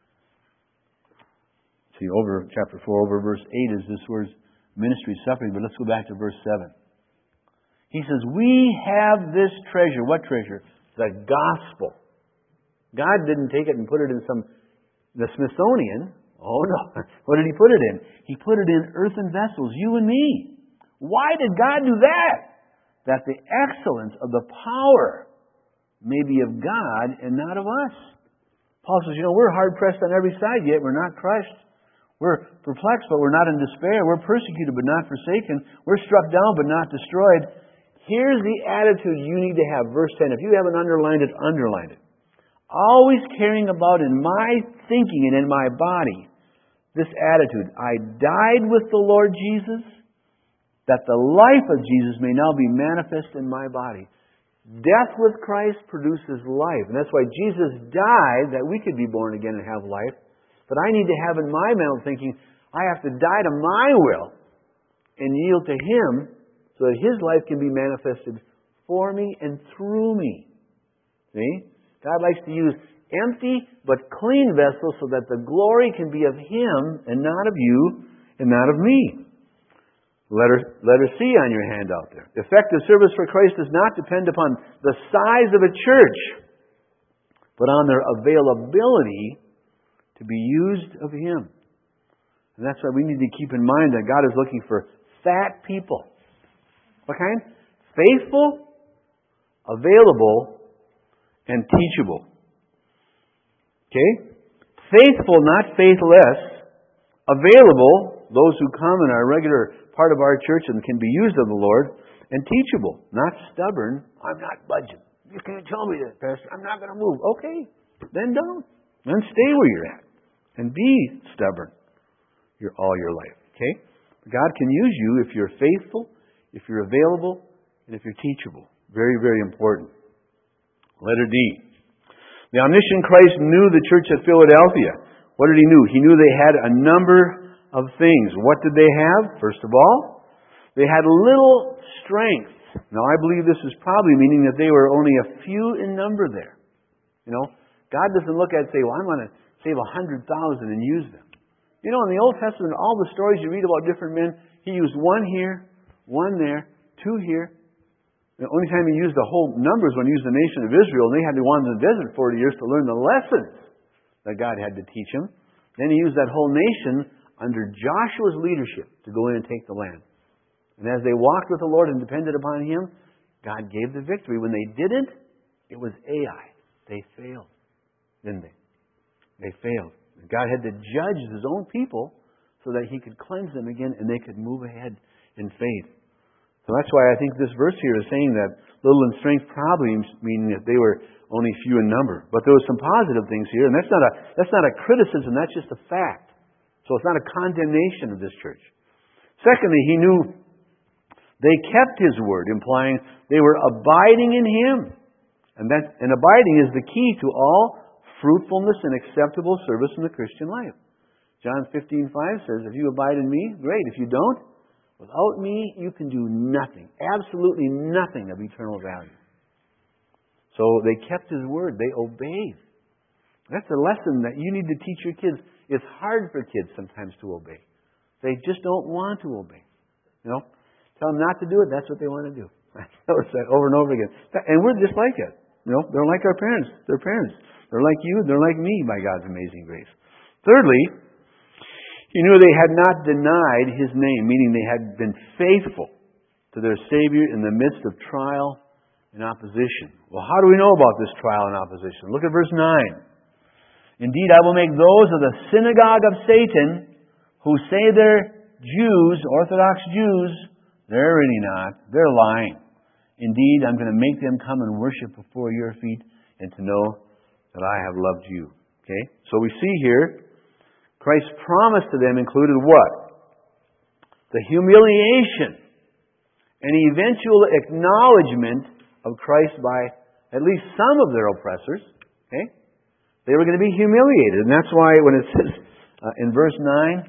see, over chapter four, over verse eight is this word ministry suffering, but let's go back to verse seven. He says, we have this treasure. What treasure? The gospel. God didn't take it and put it in some, the Smithsonian. Oh no. What did He put it in? He put it in earthen vessels, you and me. Why did God do that? That the excellence of the power may be of God and not of us. Paul says, you know, we're hard pressed on every side, yet we're not crushed. We're perplexed, but we're not in despair. We're persecuted, but not forsaken. We're struck down, but not destroyed. Here's the attitude you need to have. Verse ten. If you haven't underlined it, underline it. Always caring about in my thinking and in my body this attitude. I died with the Lord Jesus, that the life of Jesus may now be manifest in my body. Death with Christ produces life. And that's why Jesus died, that we could be born again and have life. But I need to have in my mental thinking, I have to die to my will and yield to Him so that His life can be manifested for me and through me. See? God likes to use empty but clean vessels so that the glory can be of Him and not of you and not of me. Letter, letter C on your handout there. Effective service for Christ does not depend upon the size of a church, but on their availability to be used of Him. And that's why we need to keep in mind that God is looking for fat people. What kind? Faithful, available, and teachable. Okay? Faithful, not faithless. Available, those who come and are a regular part of our church and can be used of the Lord. And teachable, not stubborn. I'm not budging. You can't tell me that, Pastor. I'm not going to move. Okay, then don't. Then stay where you're at. And be stubborn your, all your life. Okay? God can use you if you're faithful, if you're available, and if you're teachable. Very, very important. Letter D. The omniscient Christ knew the church at Philadelphia. What did He know? He knew they had a number of things. What did they have? First of all, they had little strength. Now, I believe this is probably meaning that they were only a few in number there. You know, God doesn't look at it and say, well, I'm going to save a hundred thousand and use them. You know, in the Old Testament, all the stories you read about different men, He used one here, one there, two here. The only time He used the whole numbers when He used the nation of Israel, and they had to wander in the desert forty years to learn the lessons that God had to teach them. Then He used that whole nation under Joshua's leadership to go in and take the land. And as they walked with the Lord and depended upon Him, God gave the victory. When they didn't, it was Ai. They failed, didn't they? They failed. God had to judge His own people so that He could cleanse them again and they could move ahead in faith. So that's why I think this verse here is saying that little in strength probably meaning that they were only few in number. But there were some positive things here, and that's not a that's not a criticism, that's just a fact. So it's not a condemnation of this church. Secondly, He knew they kept His word, implying they were abiding in Him. And that and abiding is the key to all fruitfulness and acceptable service in the Christian life. John fifteen five says, if you abide in me, great. If you don't, without me, you can do nothing. Absolutely nothing of eternal value. So they kept His word. They obeyed. That's a lesson that you need to teach your kids. It's hard for kids sometimes to obey. They just don't want to obey. You know, tell them not to do it. That's what they want to do. I notice that over and over again. And we're just like it. You know, they're like our parents. They're parents. They're like you. They're like me, by God's amazing grace. Thirdly, He knew they had not denied His name, meaning they had been faithful to their Savior in the midst of trial and opposition. Well, how do we know about this trial and opposition? Look at verse nine. Indeed, I will make those of the synagogue of Satan who say they're Jews, Orthodox Jews, they're really not. They're lying. Indeed, I'm going to make them come and worship before your feet and to know that I have loved you. Okay? So we see here, Christ's promise to them included what? The humiliation and eventual acknowledgement of Christ by at least some of their oppressors. Okay? They were going to be humiliated. And that's why when it says uh, in verse nine,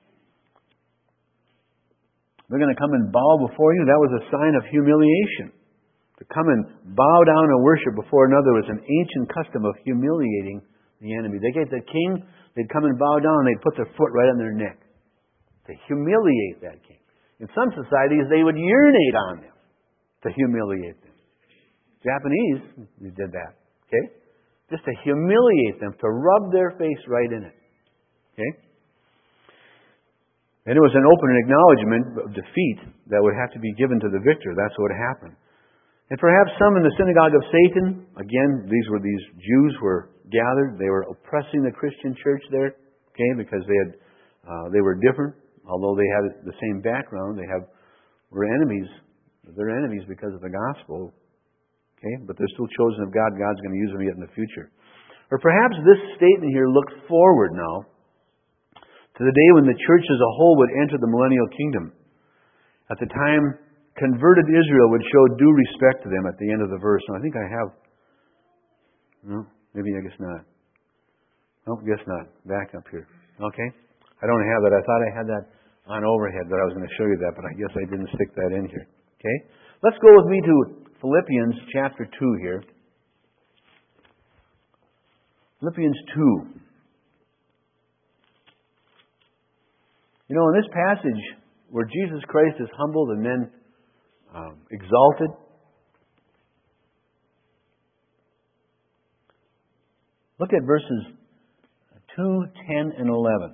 they're going to come and bow before you, that was a sign of humiliation. To come and bow down and worship before another was an ancient custom of humiliating the enemy. They get the king, they'd come and bow down, and they'd put their foot right on their neck to humiliate that king. In some societies, they would urinate on them to humiliate them. Japanese, they did that. Okay? Just to humiliate them, to rub their face right in it. Okay? And it was an open acknowledgement of defeat that would have to be given to the victor. That's what happened. And perhaps some in the synagogue of Satan, again, these were these Jews who were gathered. They were oppressing the Christian church there, okay, because they had Uh, they were different, although they had the same background. They have were enemies. They're enemies because of the gospel. Okay, but they're still chosen of God. God's going to use them yet in the future. Or perhaps this statement here looks forward now to the day when the church as a whole would enter the millennial kingdom. At the time, converted Israel would show due respect to them at the end of the verse. And I think I have. No, maybe I guess not. No, guess not. Back up here. Okay. I don't have that. I thought I had that on overhead, but I was going to show you that, but I guess I didn't stick that in here. Okay? Let's go with me to Philippians chapter two here. Philippians two. You know, in this passage where Jesus Christ is humbled and then um, exalted, look at verses two, ten, and eleven.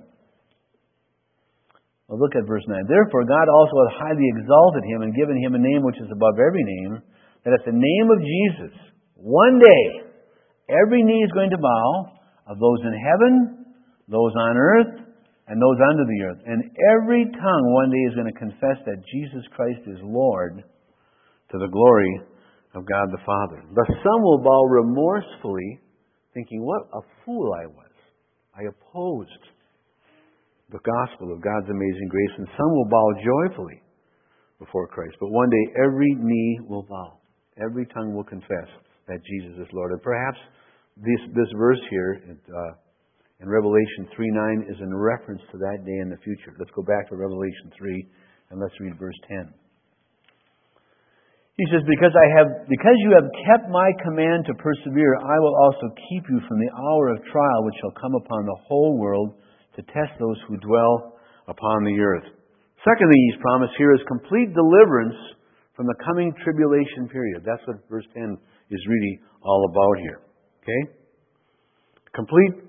Well, look at verse nine. Therefore God also hath highly exalted him and given him a name which is above every name, that at the name of Jesus, one day, every knee is going to bow, of those in heaven, those on earth, and those under the earth. And every tongue one day is going to confess that Jesus Christ is Lord, to the glory of God the Father. Thus some will bow remorsefully, thinking, what a fool I was. I opposed the gospel of God's amazing grace, and some will bow joyfully before Christ. But one day every knee will bow. Every tongue will confess that Jesus is Lord. And perhaps this, this verse here uh, in Revelation three nine is in reference to that day in the future. Let's go back to Revelation three and let's read verse ten. He says, because I have, because you have kept my command to persevere, I will also keep you from the hour of trial which shall come upon the whole world to test those who dwell upon the earth. Secondly, He's promised here is complete deliverance from the coming tribulation period. That's what verse ten is really all about here. Okay? Complete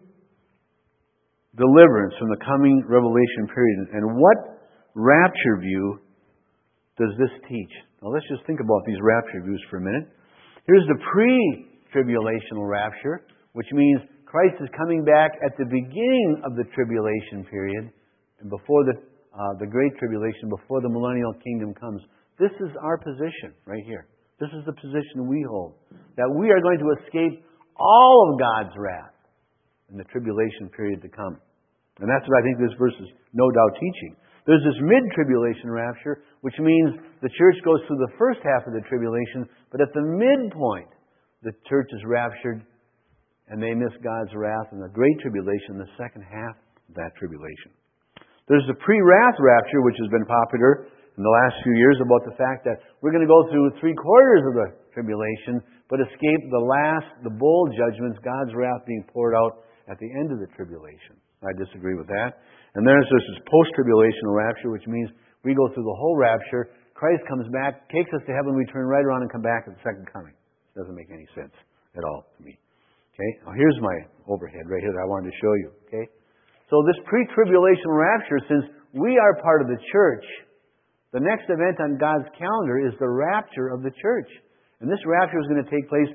deliverance from the coming revelation period. And what rapture view does this teach? Now let's just think about these rapture views for a minute. Here's the pre-tribulational rapture, which means Christ is coming back at the beginning of the tribulation period and before the uh, the great tribulation, before the millennial kingdom comes. This is our position right here. This is the position we hold. That we are going to escape all of God's wrath in the tribulation period to come. And that's what I think this verse is no doubt teaching. There's this mid-tribulation rapture, which means the church goes through the first half of the tribulation, but at the midpoint, the church is raptured and they miss God's wrath in the great tribulation, the second half of that tribulation. There's the pre-wrath rapture, which has been popular in the last few years, about the fact that we're going to go through three quarters of the tribulation, but escape the last, the bowl judgments, God's wrath being poured out at the end of the tribulation. I disagree with that. And there's this post-tribulational rapture, which means we go through the whole rapture, Christ comes back, takes us to heaven, we turn right around and come back at the second coming. Doesn't make any sense at all to me. Okay? Now here's my overhead right here that I wanted to show you. Okay? So this pre-tribulation rapture, since we are part of the church, the next event on God's calendar is the rapture of the church. And this rapture is going to take place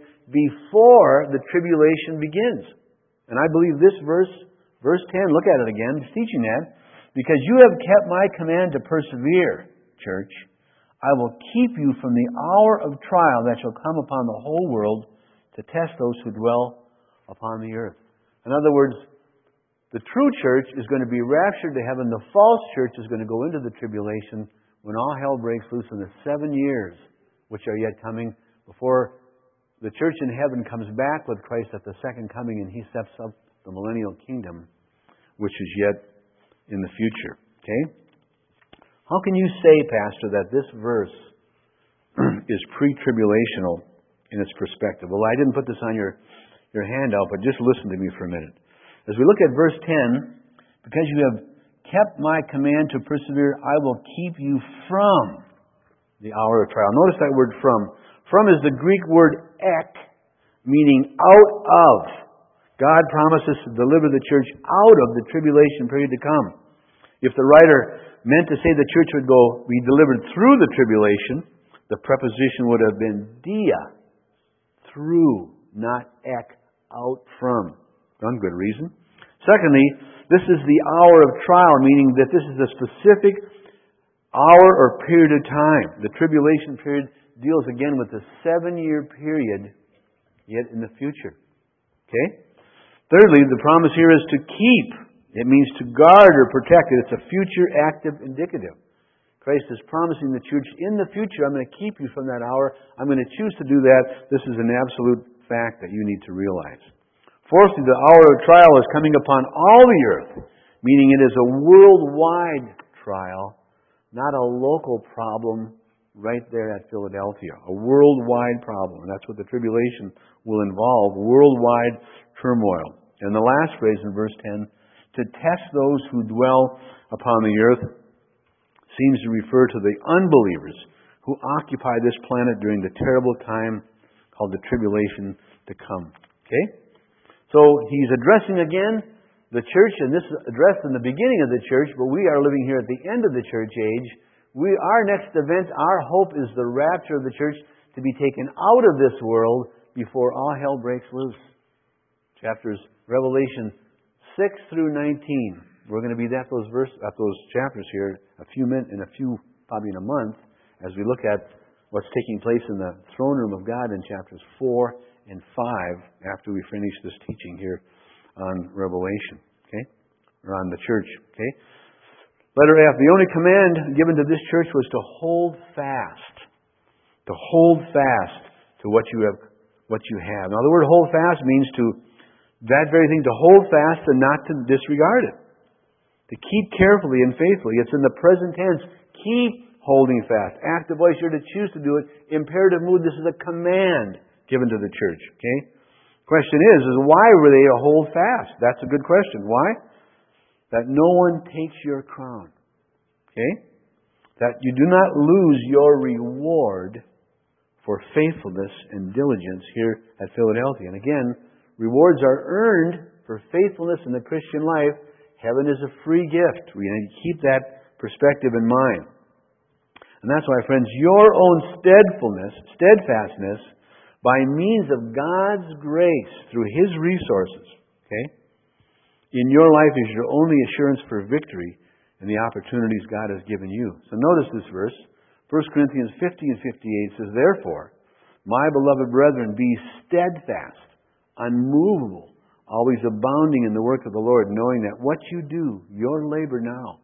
before the tribulation begins. And I believe this verse, verse ten, look at it again, it's teaching that. Because you have kept my command to persevere, church, I will keep you from the hour of trial that shall come upon the whole world to test those who dwell upon the earth. In other words, the true church is going to be raptured to heaven. The false church is going to go into the tribulation when all hell breaks loose in the seven years which are yet coming before the church in heaven comes back with Christ at the second coming and He sets up the millennial kingdom, which is yet in the future. Okay? How can you say, Pastor, that this verse is pre-tribulational in its perspective? Well, I didn't put this on your, your handout, but just listen to me for a minute. As we look at verse ten, because you have kept my command to persevere, I will keep you from the hour of trial. Notice that word from. From is the Greek word ek, meaning out of. God promises to deliver the church out of the tribulation period to come. If the writer meant to say the church would go be delivered through the tribulation, the preposition would have been dia, through, not ek, out from. One good reason. Secondly, this is the hour of trial, meaning that this is a specific hour or period of time. The tribulation period deals again with the seven-year period yet in the future. Okay? Thirdly, the promise here is to keep. It means to guard or protect. It's a future active indicative. Christ is promising the church, in the future, I'm going to keep you from that hour. I'm going to choose to do that. This is an absolute fact that you need to realize. Fourthly, the hour of trial is coming upon all the earth, meaning it is a worldwide trial, not a local problem right there at Philadelphia. A worldwide problem. And that's what the tribulation will involve, worldwide turmoil. And the last phrase in verse ten, to test those who dwell upon the earth, seems to refer to the unbelievers who occupy this planet during the terrible time called the tribulation to come. Okay? So he's addressing again the church, and this is addressed in the beginning of the church, but we are living here at the end of the church age. We, our next event, our hope is the rapture of the church to be taken out of this world before all hell breaks loose. Chapters Revelation six through nineteen. We're going to be at those verse, at those chapters here a few minutes, in a few, probably in a month, as we look at what's taking place in the throne room of God in chapters four and five after we finish this teaching here on Revelation, okay, or on the church, okay. Letter F, the only command given to this church was to hold fast, to hold fast to what you have, what you have. Now, the word "hold fast" means to that very thing, to hold fast and not to disregard it. To keep carefully and faithfully. It's in the present tense. Keep holding fast. Active voice, you're to choose to do it. Imperative mood, this is a command given to the church. Okay? Question is, is why were they to hold fast? That's a good question. Why? That no one takes your crown. Okay? That you do not lose your reward for faithfulness and diligence here at Philadelphia. And again, rewards are earned for faithfulness in the Christian life. Heaven is a free gift. We need to keep that perspective in mind. And that's why, friends, your own steadfastness, steadfastness, by means of God's grace, through His resources, okay, in your life is your only assurance for victory in the opportunities God has given you. So notice this verse. First Corinthians fifteen fifty-eight says, therefore, my beloved brethren, be steadfast, unmovable, always abounding in the work of the Lord, knowing that what you do, your labor now,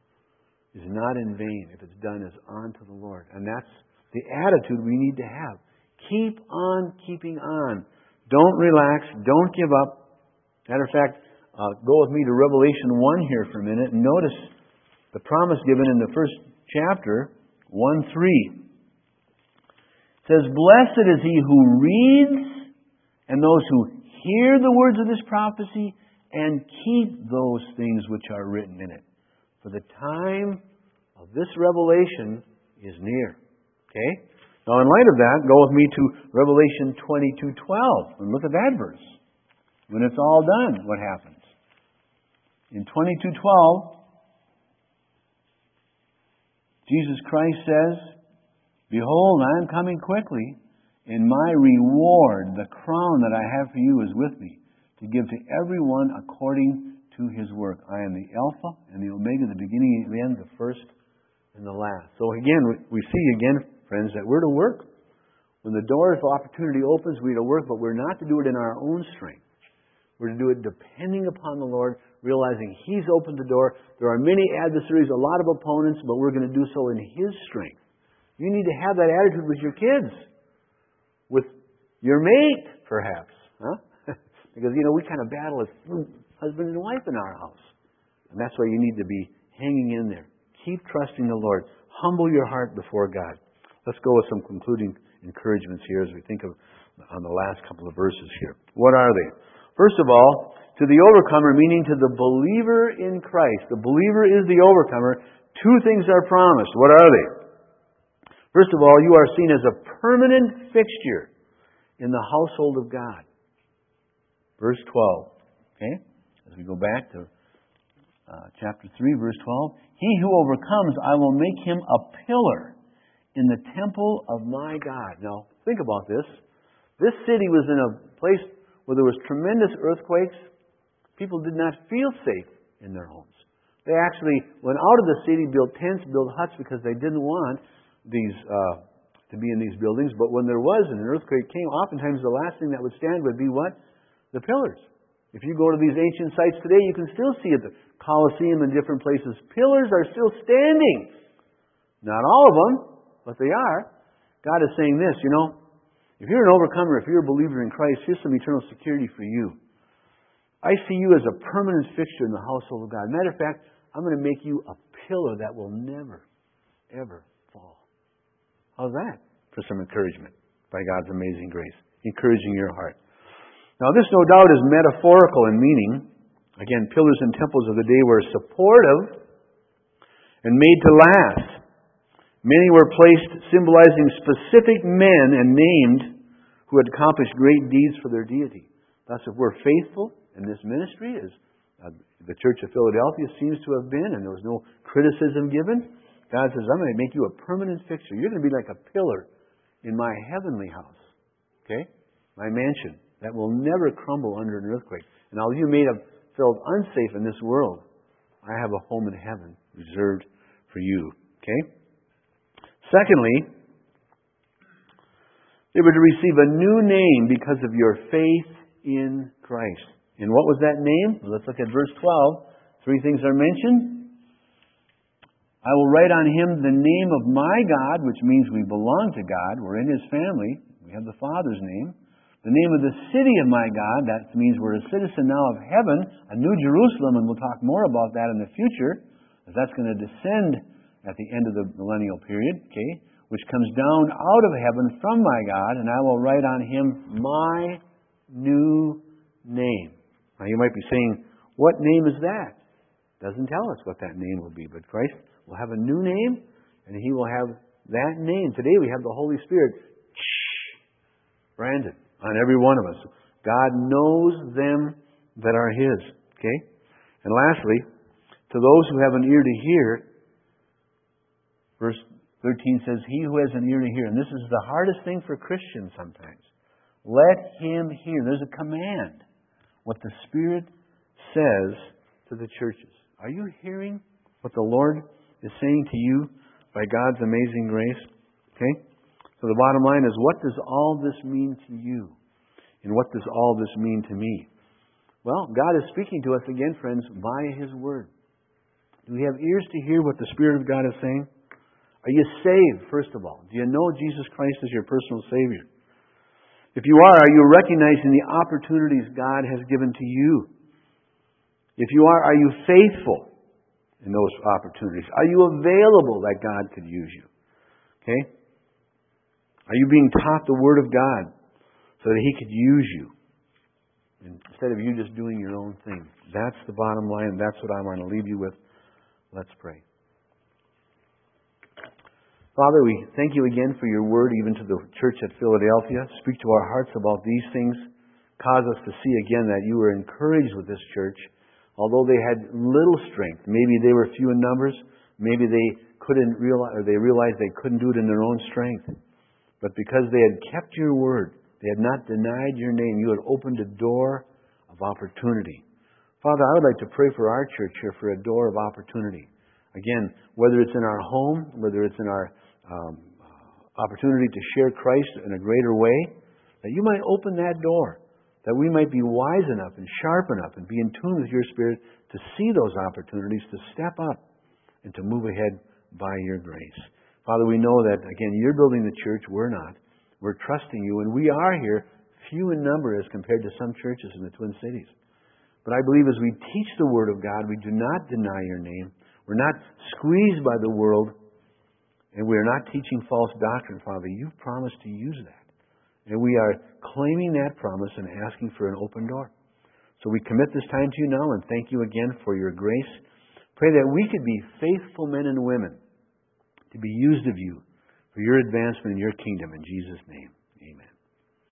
is not in vain if it's done as unto the Lord. And that's the attitude we need to have. Keep on keeping on. Don't relax. Don't give up. Matter of fact, uh, go with me to Revelation one here for a minute and notice the promise given in the first chapter, one three. It says, blessed is he who reads and those who hear the words of this prophecy and keep those things which are written in it. For the time of this revelation is near. Okay? Now, in light of that, go with me to Revelation twenty-two twelve and look at that verse. When it's all done, what happens? In twenty-two twelve, Jesus Christ says, behold, I am coming quickly, and my reward, the crown that I have for you, is with me, to give to everyone according to his work. I am the Alpha and the Omega, the beginning and the end, the first and the last. So again, we see again, friends, that we're to work. When the door of opportunity opens, we're to work, but we're not to do it in our own strength. We're to do it depending upon the Lord, realizing He's opened the door. There are many adversaries, a lot of opponents, but we're going to do so in His strength. You need to have that attitude with your kids, with your mate, perhaps. Huh? Because, you know, we kind of battle as husband and wife in our house. And that's why you need to be hanging in there. Keep trusting the Lord. Humble your heart before God. Let's go with some concluding encouragements here as we think of on the last couple of verses here. What are they? First of all, to the overcomer, meaning to the believer in Christ. The believer is the overcomer. Two things are promised. What are they? First of all, you are seen as a permanent fixture in the household of God. Verse twelve. Okay? As we go back to uh, chapter three, verse twelve. He who overcomes, I will make him a pillar in the temple of my God. Now, think about this. This city was in a place where there was tremendous earthquakes. People did not feel safe in their homes. They actually went out of the city, built tents, built huts because they didn't want these uh, to be in these buildings. But when there was an earthquake came, oftentimes the last thing that would stand would be what? The pillars. If you go to these ancient sites today, you can still see at the Colosseum and different places, pillars are still standing. Not all of them, but they are. God is saying this, you know, if you're an overcomer, if you're a believer in Christ, here's some eternal security for you. I see you as a permanent fixture in the household of God. Matter of fact, I'm going to make you a pillar that will never, ever fall. How's that for some encouragement by God's amazing grace? Encouraging your heart. Now, this no doubt is metaphorical in meaning. Again, pillars and temples of the day were supportive and made to last. Many were placed symbolizing specific men and named who had accomplished great deeds for their deity. Thus, if we're faithful in this ministry, as uh, the Church of Philadelphia seems to have been, and there was no criticism given, God says, I'm going to make you a permanent fixture. You're going to be like a pillar in my heavenly house. Okay? My mansion that will never crumble under an earthquake. And although you may have felt unsafe in this world, I have a home in heaven reserved for you. Okay? Secondly, they were to receive a new name because of your faith in Christ. And what was that name? Well, let's look at verse twelve. Three things are mentioned. I will write on him the name of my God, which means we belong to God. We're in His family. We have the Father's name. The name of the city of my God, that means we're a citizen now of heaven, a new Jerusalem, and we'll talk more about that in the future, as that's going to descend at the end of the millennial period, okay, which comes down out of heaven from my God, and I will write on him my new name. Now you might be saying, what name is that? Doesn't tell us what that name will be, but Christ will have a new name, and He will have that name. Today we have the Holy Spirit branded on every one of us. God knows them that are His. Okay? And lastly, to those who have an ear to hear, verse thirteen says, he who has an ear to hear. And this is the hardest thing for Christians sometimes. Let him hear. There's a command. What the Spirit says to the churches. Are you hearing what the Lord is saying to you by God's amazing grace? Okay? So the bottom line is, what does all this mean to you? And what does all this mean to me? Well, God is speaking to us again, friends, via His Word. Do we have ears to hear what the Spirit of God is saying? Are you saved, first of all? Do you know Jesus Christ as your personal Savior? If you are, are you recognizing the opportunities God has given to you? If you are, are you faithful in those opportunities? Are you available that God could use you? Okay? Are you being taught the Word of God so that He could use you instead of you just doing your own thing? That's the bottom line, and that's what I want to leave you with. Let's pray. Father, we thank you again for your word, even to the church at Philadelphia. Speak to our hearts about these things. Cause us to see again that you were encouraged with this church. Although they had little strength, maybe they were few in numbers, maybe they couldn't realize, or they realized they couldn't do it in their own strength. But because they had kept your word, they had not denied your name, you had opened a door of opportunity. Father, I would like to pray for our church here for a door of opportunity. Again, whether it's in our home, whether it's in our um, opportunity to share Christ in a greater way, that you might open that door, that we might be wise enough and sharp enough and be in tune with your Spirit to see those opportunities, to step up and to move ahead by your grace. Father, we know that, again, you're building the church, we're not. We're trusting you, and we are here, few in number as compared to some churches in the Twin Cities. But I believe as we teach the Word of God, we do not deny your name. We're not squeezed by the world, and we are not teaching false doctrine, Father. You've promised to use that. And we are claiming that promise and asking for an open door. So we commit this time to you now and thank you again for your grace. Pray that we could be faithful men and women to be used of you for your advancement in your kingdom. In Jesus' name, amen.